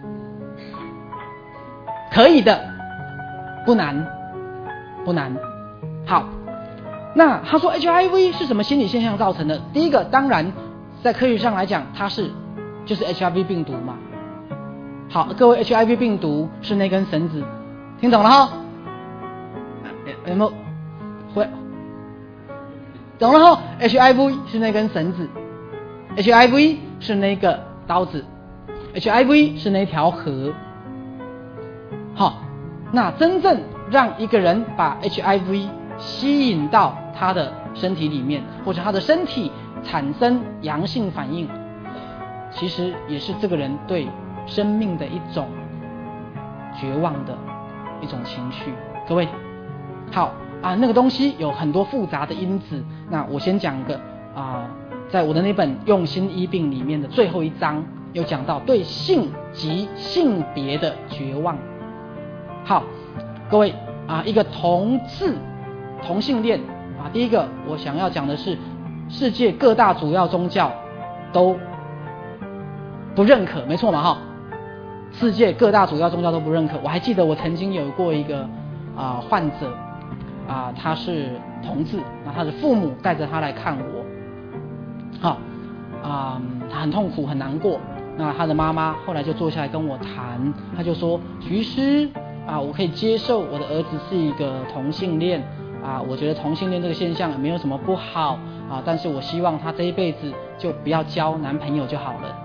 可以的，不难，不难。好，那他说 H I V 是什么心理现象造成的？第一个，当然在科学上来讲，它是就是 H I V 病毒嘛。好，各位 H I V 病毒是那根绳子，听懂了哈？有没有？会？懂了哈 ，H I V 是那根绳子 ，H I V 是那个刀子 ，H I V 是那条河。好，那真正让一个人把 H I V 吸引到他的身体里面，或者他的身体产生阳性反应，其实也是这个人对生命的一种绝望的一种情绪。各位，好。啊，那个东西有很多复杂的因子。那我先讲一个啊，在我的那本《用心医病》里面的最后一章，有讲到对性及性别的绝望。好，各位啊，一个同志、同性恋啊，第一个我想要讲的是，世界各大主要宗教都不认可，没错嘛哈。世界各大主要宗教都不认可。我还记得我曾经有过一个啊、呃、患者啊、呃，他是同志，那他的父母带着他来看我，好啊、呃，他很痛苦很难过。那他的妈妈后来就坐下来跟我谈，他就说：“徐医师啊，我可以接受我的儿子是一个同性恋啊，我觉得同性恋这个现象没有什么不好啊，但是我希望他这一辈子就不要交男朋友就好了。”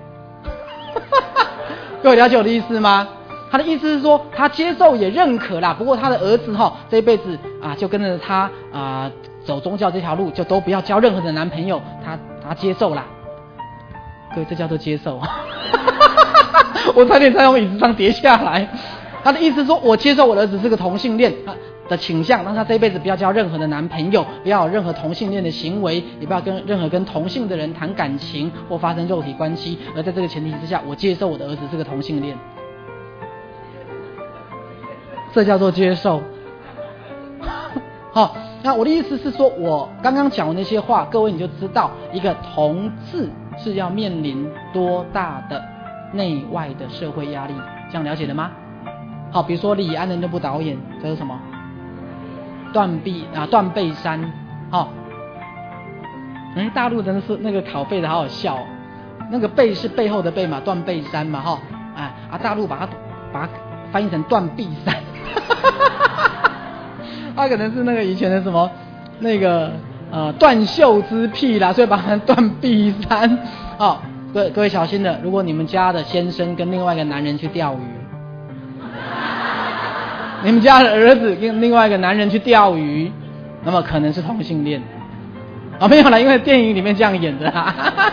各位了解我的意思吗？他的意思是说，他接受也认可啦，不过他的儿子哈这一辈子啊，就跟着他啊走宗教这条路，就都不要交任何的男朋友，他他接受啦。各位，这叫做接受。我差点在我椅子上跌下来。他的意思是说，我接受我的儿子是个同性恋的倾向，让他这一辈子不要交任何的男朋友，不要有任何同性恋的行为，也不要跟任何跟同性的人谈感情或发生肉体关系。而在这个前提之下，我接受我的儿子是个同性恋，这叫做接受。好，那我的意思是说，我刚刚讲的那些话，各位你就知道，一个同志是要面临多大的内外的社会压力，这样了解了吗？好，比如说李安的那部导演叫做什么？断臂啊，断背山。好，嗯，大陆真的是那个拷贝的好好笑、哦，那个背是背后的背嘛，断背山嘛，哈，啊啊，大陆把它把它翻译成断臂山，他可能是那个以前的什么那个呃断袖之癖啦，所以把它断臂山。好，各位各位小心了，如果你们家的先生跟另外一个男人去钓鱼。你们家的儿子跟另外一个男人去钓鱼，那么可能是同性恋啊？没有啦，因为电影里面这样演的啦。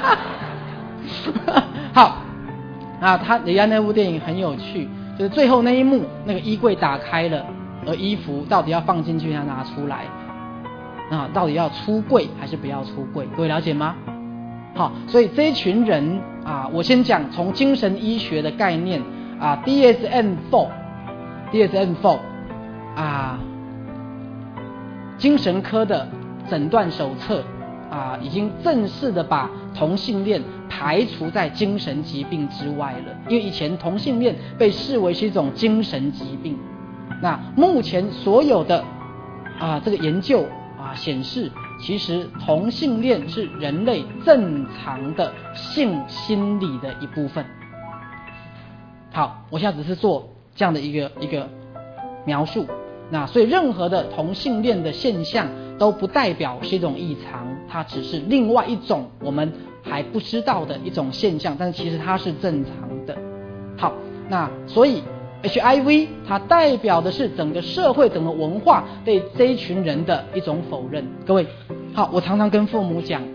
好啊，他李安那部电影很有趣，就是最后那一幕，那个衣柜打开了，而衣服到底要放进去还是拿出来啊？到底要出柜还是不要出柜？各位了解吗？好，所以这一群人啊，我先讲从精神医学的概念啊 ，D S M 四。D S M 四 啊，精神科的诊断手册啊，已经正式的把同性恋排除在精神疾病之外了。因为以前同性恋被视为是一种精神疾病。那目前所有的啊这个研究啊显示，其实同性恋是人类正常的性心理的一部分。好，我现在只是做这样的一个一个描述，那所以任何的同性恋的现象都不代表是一种异常，它只是另外一种我们还不知道的一种现象，但是其实它是正常的。好，那所以 H I V 它代表的是整个社会整个文化对这一群人的一种否认。各位，好，我常常跟父母讲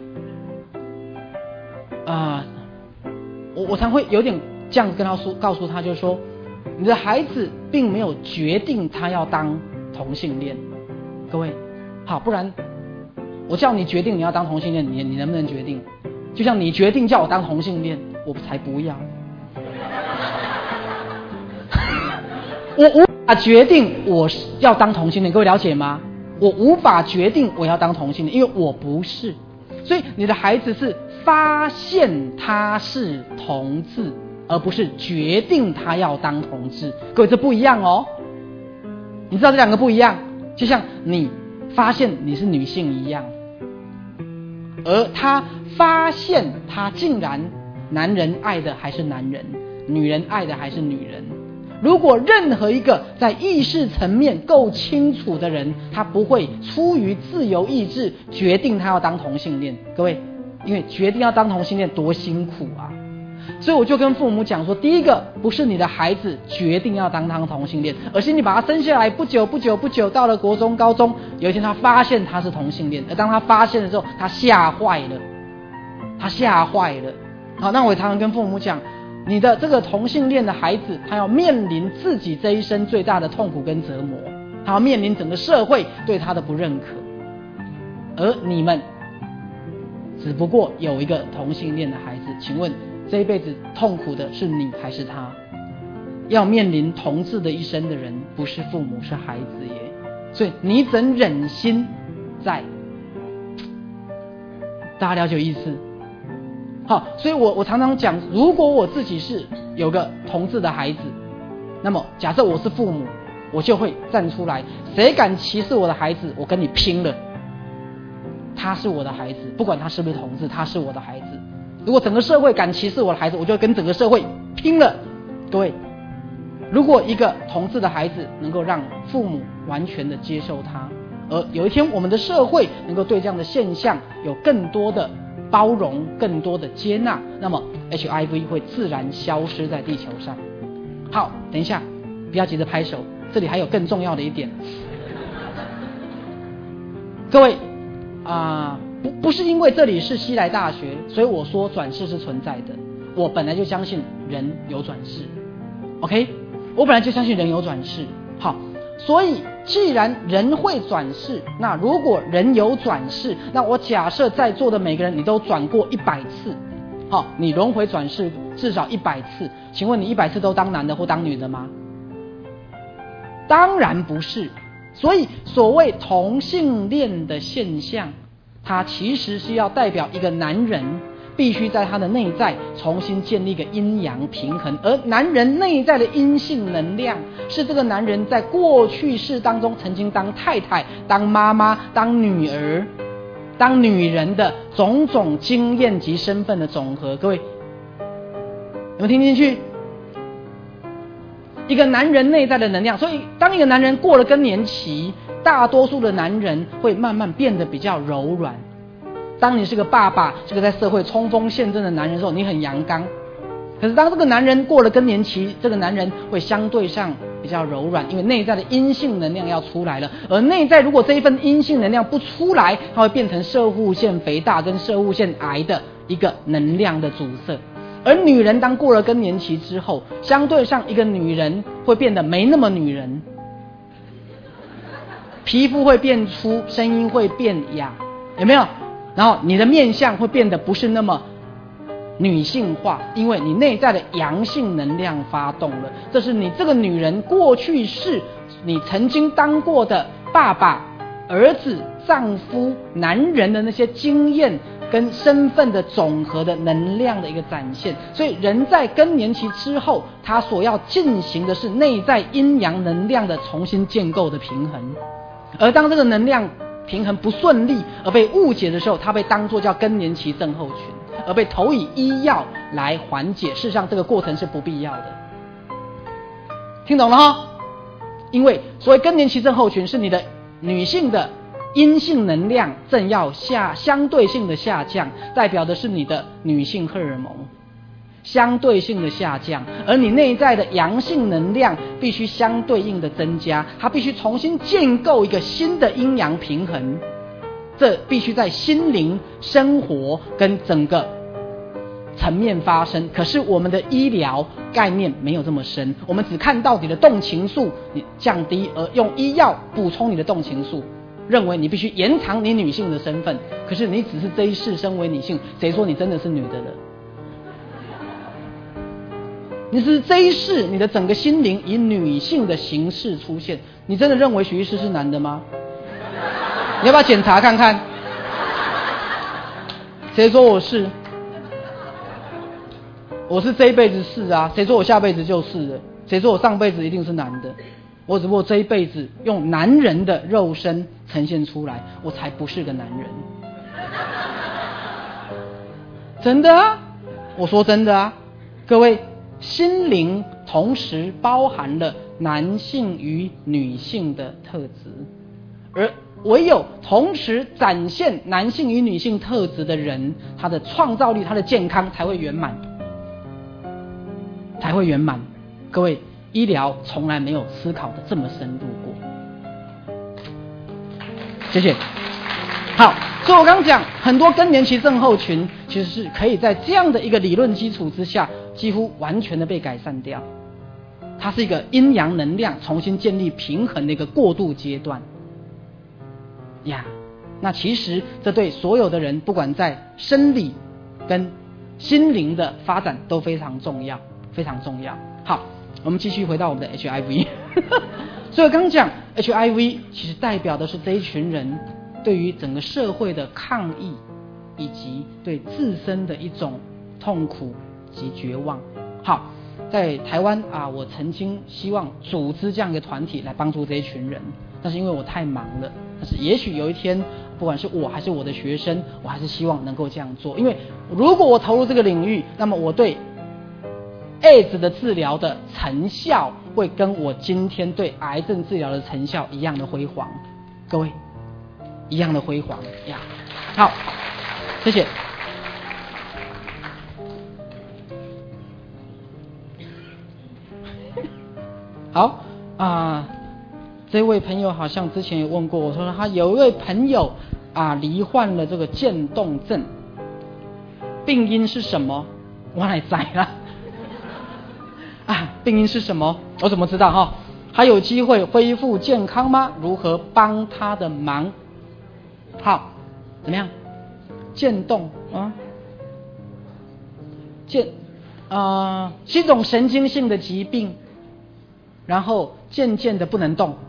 啊、呃，我我常会有点这样跟他说，告诉他就是说，你的孩子并没有决定他要当同性恋。各位，好，不然我叫你决定你要当同性恋，你你能不能决定？就像你决定叫我当同性恋，我才不要。我无法决定我要当同性恋，各位了解吗？我无法决定我要当同性恋，因为我不是。所以你的孩子是发现他是同志，而不是决定他要当同志。各位，这不一样哦。你知道这两个不一样，就像你发现你是女性一样，而他发现他竟然男人爱的还是男人，女人爱的还是女人。如果任何一个在意识层面够清楚的人，他不会出于自由意志决定他要当同性恋。各位，因为决定要当同性恋多辛苦啊！所以我就跟父母讲说，第一个不是你的孩子决定要当当同性恋，而是你把他生下来不久不久不久，到了国中高中，有一天他发现他是同性恋，而当他发现的时候，他吓坏了，他吓坏了。好，那我也常常跟父母讲，你的这个同性恋的孩子，他要面临自己这一生最大的痛苦跟折磨，他要面临整个社会对他的不认可，而你们只不过有一个同性恋的孩子，请问这一辈子痛苦的是你还是他？要面临同志的一生的人，不是父母，是孩子耶。所以你怎忍心在？大家了解意思？ 好，所以我我常常讲，如果我自己是有个同志的孩子，那么假设我是父母，我就会站出来，谁敢歧视我的孩子，我跟你拼了。他是我的孩子，不管他是不是同志，他是我的孩子。如果整个社会敢歧视我的孩子，我就会跟整个社会拼了。各位，如果一个同志的孩子能够让父母完全的接受他，而有一天我们的社会能够对这样的现象有更多的包容，更多的接纳，那么 H I V 会自然消失在地球上。好，等一下，不要急着拍手，这里还有更重要的一点。各位啊、呃，不不是因为这里是西来大学，所以我说转世是存在的。我本来就相信人有转世 ，OK？ 我本来就相信人有转世。好，所以既然人会转世，那如果人有转世，那我假设在座的每个人你都转过一百次，好，你轮回转世至少一百次，请问你一百次都当男的或当女的吗？当然不是。所以所谓同性恋的现象，它其实是要代表一个男人必须在他的内在重新建立一个阴阳平衡，而男人内在的阴性能量是这个男人在过去世当中曾经当太太、当妈妈、当女儿、当女人的种种经验及身份的总和。各位有没有听进去？一个男人内在的能量，所以当一个男人过了更年期，大多数的男人会慢慢变得比较柔软。当你是个爸爸，这个在社会冲锋陷阵的男人的时候，你很阳刚。可是当这个男人过了更年期，这个男人会相对上比较柔软，因为内在的阴性能量要出来了。而内在如果这一份阴性能量不出来，它会变成攝護腺肥大跟攝護腺癌的一个能量的阻塞。而女人当过了更年期之后，相对上一个女人会变得没那么女人，皮肤会变粗，声音会变哑，有没有？然后你的面相会变得不是那么女性化，因为你内在的阳性能量发动了。这是你这个女人过去是你曾经当过的爸爸、儿子、丈夫、男人的那些经验跟身份的总和的能量的一个展现。所以人在更年期之后，他所要进行的是内在阴阳能量的重新建构的平衡。而当这个能量平衡不顺利而被误解的时候，它被当作叫更年期症候群，而被投以医药来缓解。事实上这个过程是不必要的。听懂了哈？因为所谓更年期症候群是你的女性的阴性能量正要下相对性的下降，代表的是你的女性荷尔蒙相对性的下降，而你内在的阳性能量必须相对应的增加，它必须重新建构一个新的阴阳平衡。这必须在心灵、生活跟整个层面发生。可是我们的医疗概念没有这么深，我们只看到你的动情素你降低，而用医药补充你的动情素，认为你必须延长你女性的身份。可是你只是这一世身为女性，谁说你真的是女的了？你是这一世你的整个心灵以女性的形式出现，你真的认为许医师是男的吗？你要不要检查看看？谁说我是？我是这一辈子是啊，谁说我下辈子就是了？谁说我上辈子一定是男的？我只不过这一辈子用男人的肉身呈现出来，我才不是个男人。真的啊，我说真的啊，各位，心灵同时包含了男性与女性的特质，而唯有同时展现男性与女性特质的人，他的创造力、他的健康才会圆满，才会圆满。各位，医疗从来没有思考的这么深入过。谢谢。好，所以我刚刚讲，很多更年期症候群其实是可以在这样的一个理论基础之下，几乎完全的被改善掉。它是一个阴阳能量重新建立平衡的一个过渡阶段。呀，那其实这对所有的人，不管在生理跟心灵的发展都非常重要，非常重要。好，我们继续回到我们的 H I V。所以我刚刚讲 H I V 其实代表的是这一群人对于整个社会的抗议，以及对自身的一种痛苦及绝望。好，在台湾啊，我曾经希望组织这样一个团体来帮助这一群人，但是因为我太忙了。但是也许有一天，不管是我还是我的学生，我还是希望能够这样做。因为如果我投入这个领域，那么我对 AIDS 的治疗的成效会跟我今天对癌症治疗的成效一样的辉煌。各位，一样的辉煌呀。好，谢谢。好啊、呃，这位朋友好像之前有问过我，说他有一位朋友啊罹患了这个渐冻症，病因是什么？我来猜啦。啊，病因是什么？我怎么知道哈？还有机会恢复健康吗？如何帮他的忙？好，怎么样？渐冻啊，渐啊、呃、是一种神经性的疾病。然后渐渐的不能动，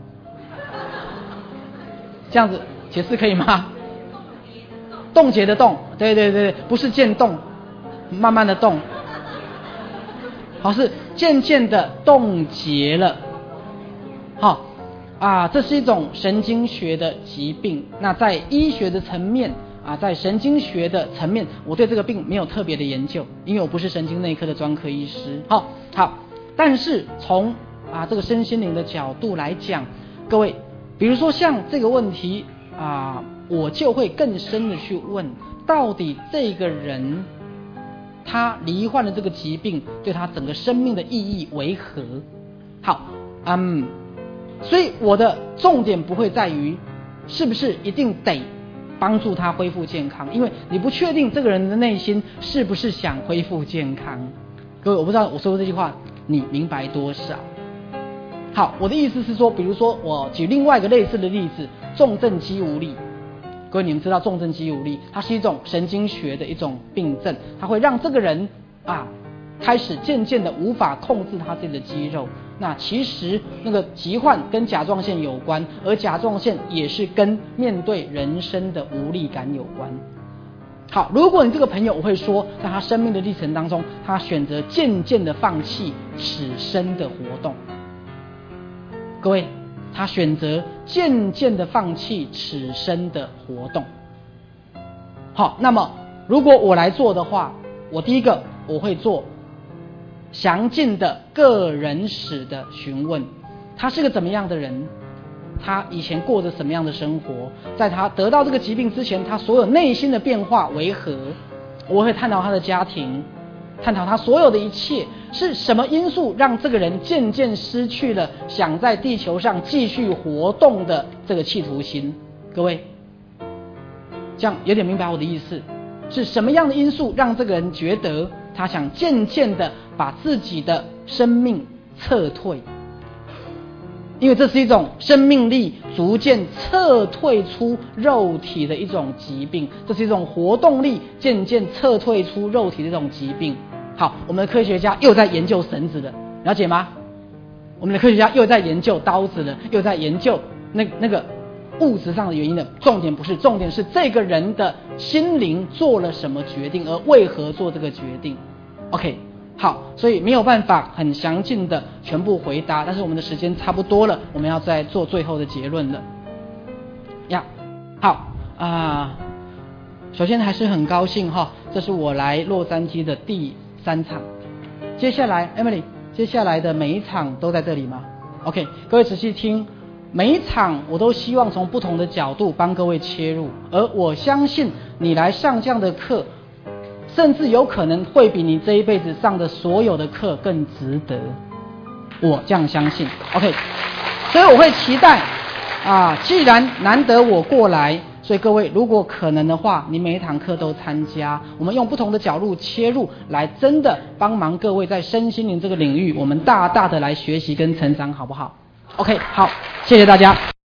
这样子解释可以吗？冻结的冻，对对对，不是渐冻，慢慢的动，好，是渐渐的冻结了。好啊，这是一种神经学的疾病。那在医学的层面啊，在神经学的层面，我对这个病没有特别的研究，因为我不是神经内科的专科医师。好，好，但是从啊，这个身心灵的角度来讲，各位，比如说像这个问题啊，我就会更深的去问，到底这个人他罹患了这个疾病，对他整个生命的意义为何？好，嗯，所以我的重点不会在于是不是一定得帮助他恢复健康，因为你不确定这个人的内心是不是想恢复健康。各位，我不知道我说的这句话你明白多少？好，我的意思是说，比如说我举另外一个类似的例子，重症肌无力。各位，你们知道重症肌无力，它是一种神经学的一种病症，它会让这个人啊开始渐渐的无法控制他自己的肌肉。那其实那个疾患跟甲状腺有关，而甲状腺也是跟面对人生的无力感有关。好，如果你这个朋友，我会说，在他生命的历程当中，他选择渐渐的放弃此生的活动。各位，他选择渐渐的放弃此生的活动。好，那么如果我来做的话，我第一个我会做详尽的个人史的询问，他是个怎么样的人，他以前过着什么样的生活，在他得到这个疾病之前，他所有内心的变化为何？我会探讨他的家庭，探讨他所有的一切，是什么因素让这个人渐渐失去了想在地球上继续活动的这个企图心？各位，这样有点明白我的意思？是什么样的因素让这个人觉得他想渐渐的把自己的生命撤退？因为这是一种生命力逐渐撤退出肉体的一种疾病，这是一种活动力渐渐撤退出肉体的一种疾病。好，我们的科学家又在研究绳子了，了解吗？我们的科学家又在研究刀子了，又在研究那那个物质上的原因了。重点不是，重点是这个人的心灵做了什么决定，而为何做这个决定。 OK， 好，所以没有办法很详尽的全部回答，但是我们的时间差不多了，我们要再做最后的结论了呀。好啊、呃，首先还是很高兴哈，这是我来洛杉矶的第三场。接下来 Emily， 接下来的每一场都在这里吗？ OK， 各位仔细听，每一场我都希望从不同的角度帮各位切入，而我相信你来上这样的课，甚至有可能会比你这一辈子上的所有的课更值得，我这样相信。 OK， 所以我会期待啊，既然难得我过来，所以各位如果可能的话，你每一堂课都参加，我们用不同的角度切入，来真的帮忙各位在身心灵这个领域，我们大大的来学习跟成长，好不好？ OK， 好，谢谢大家。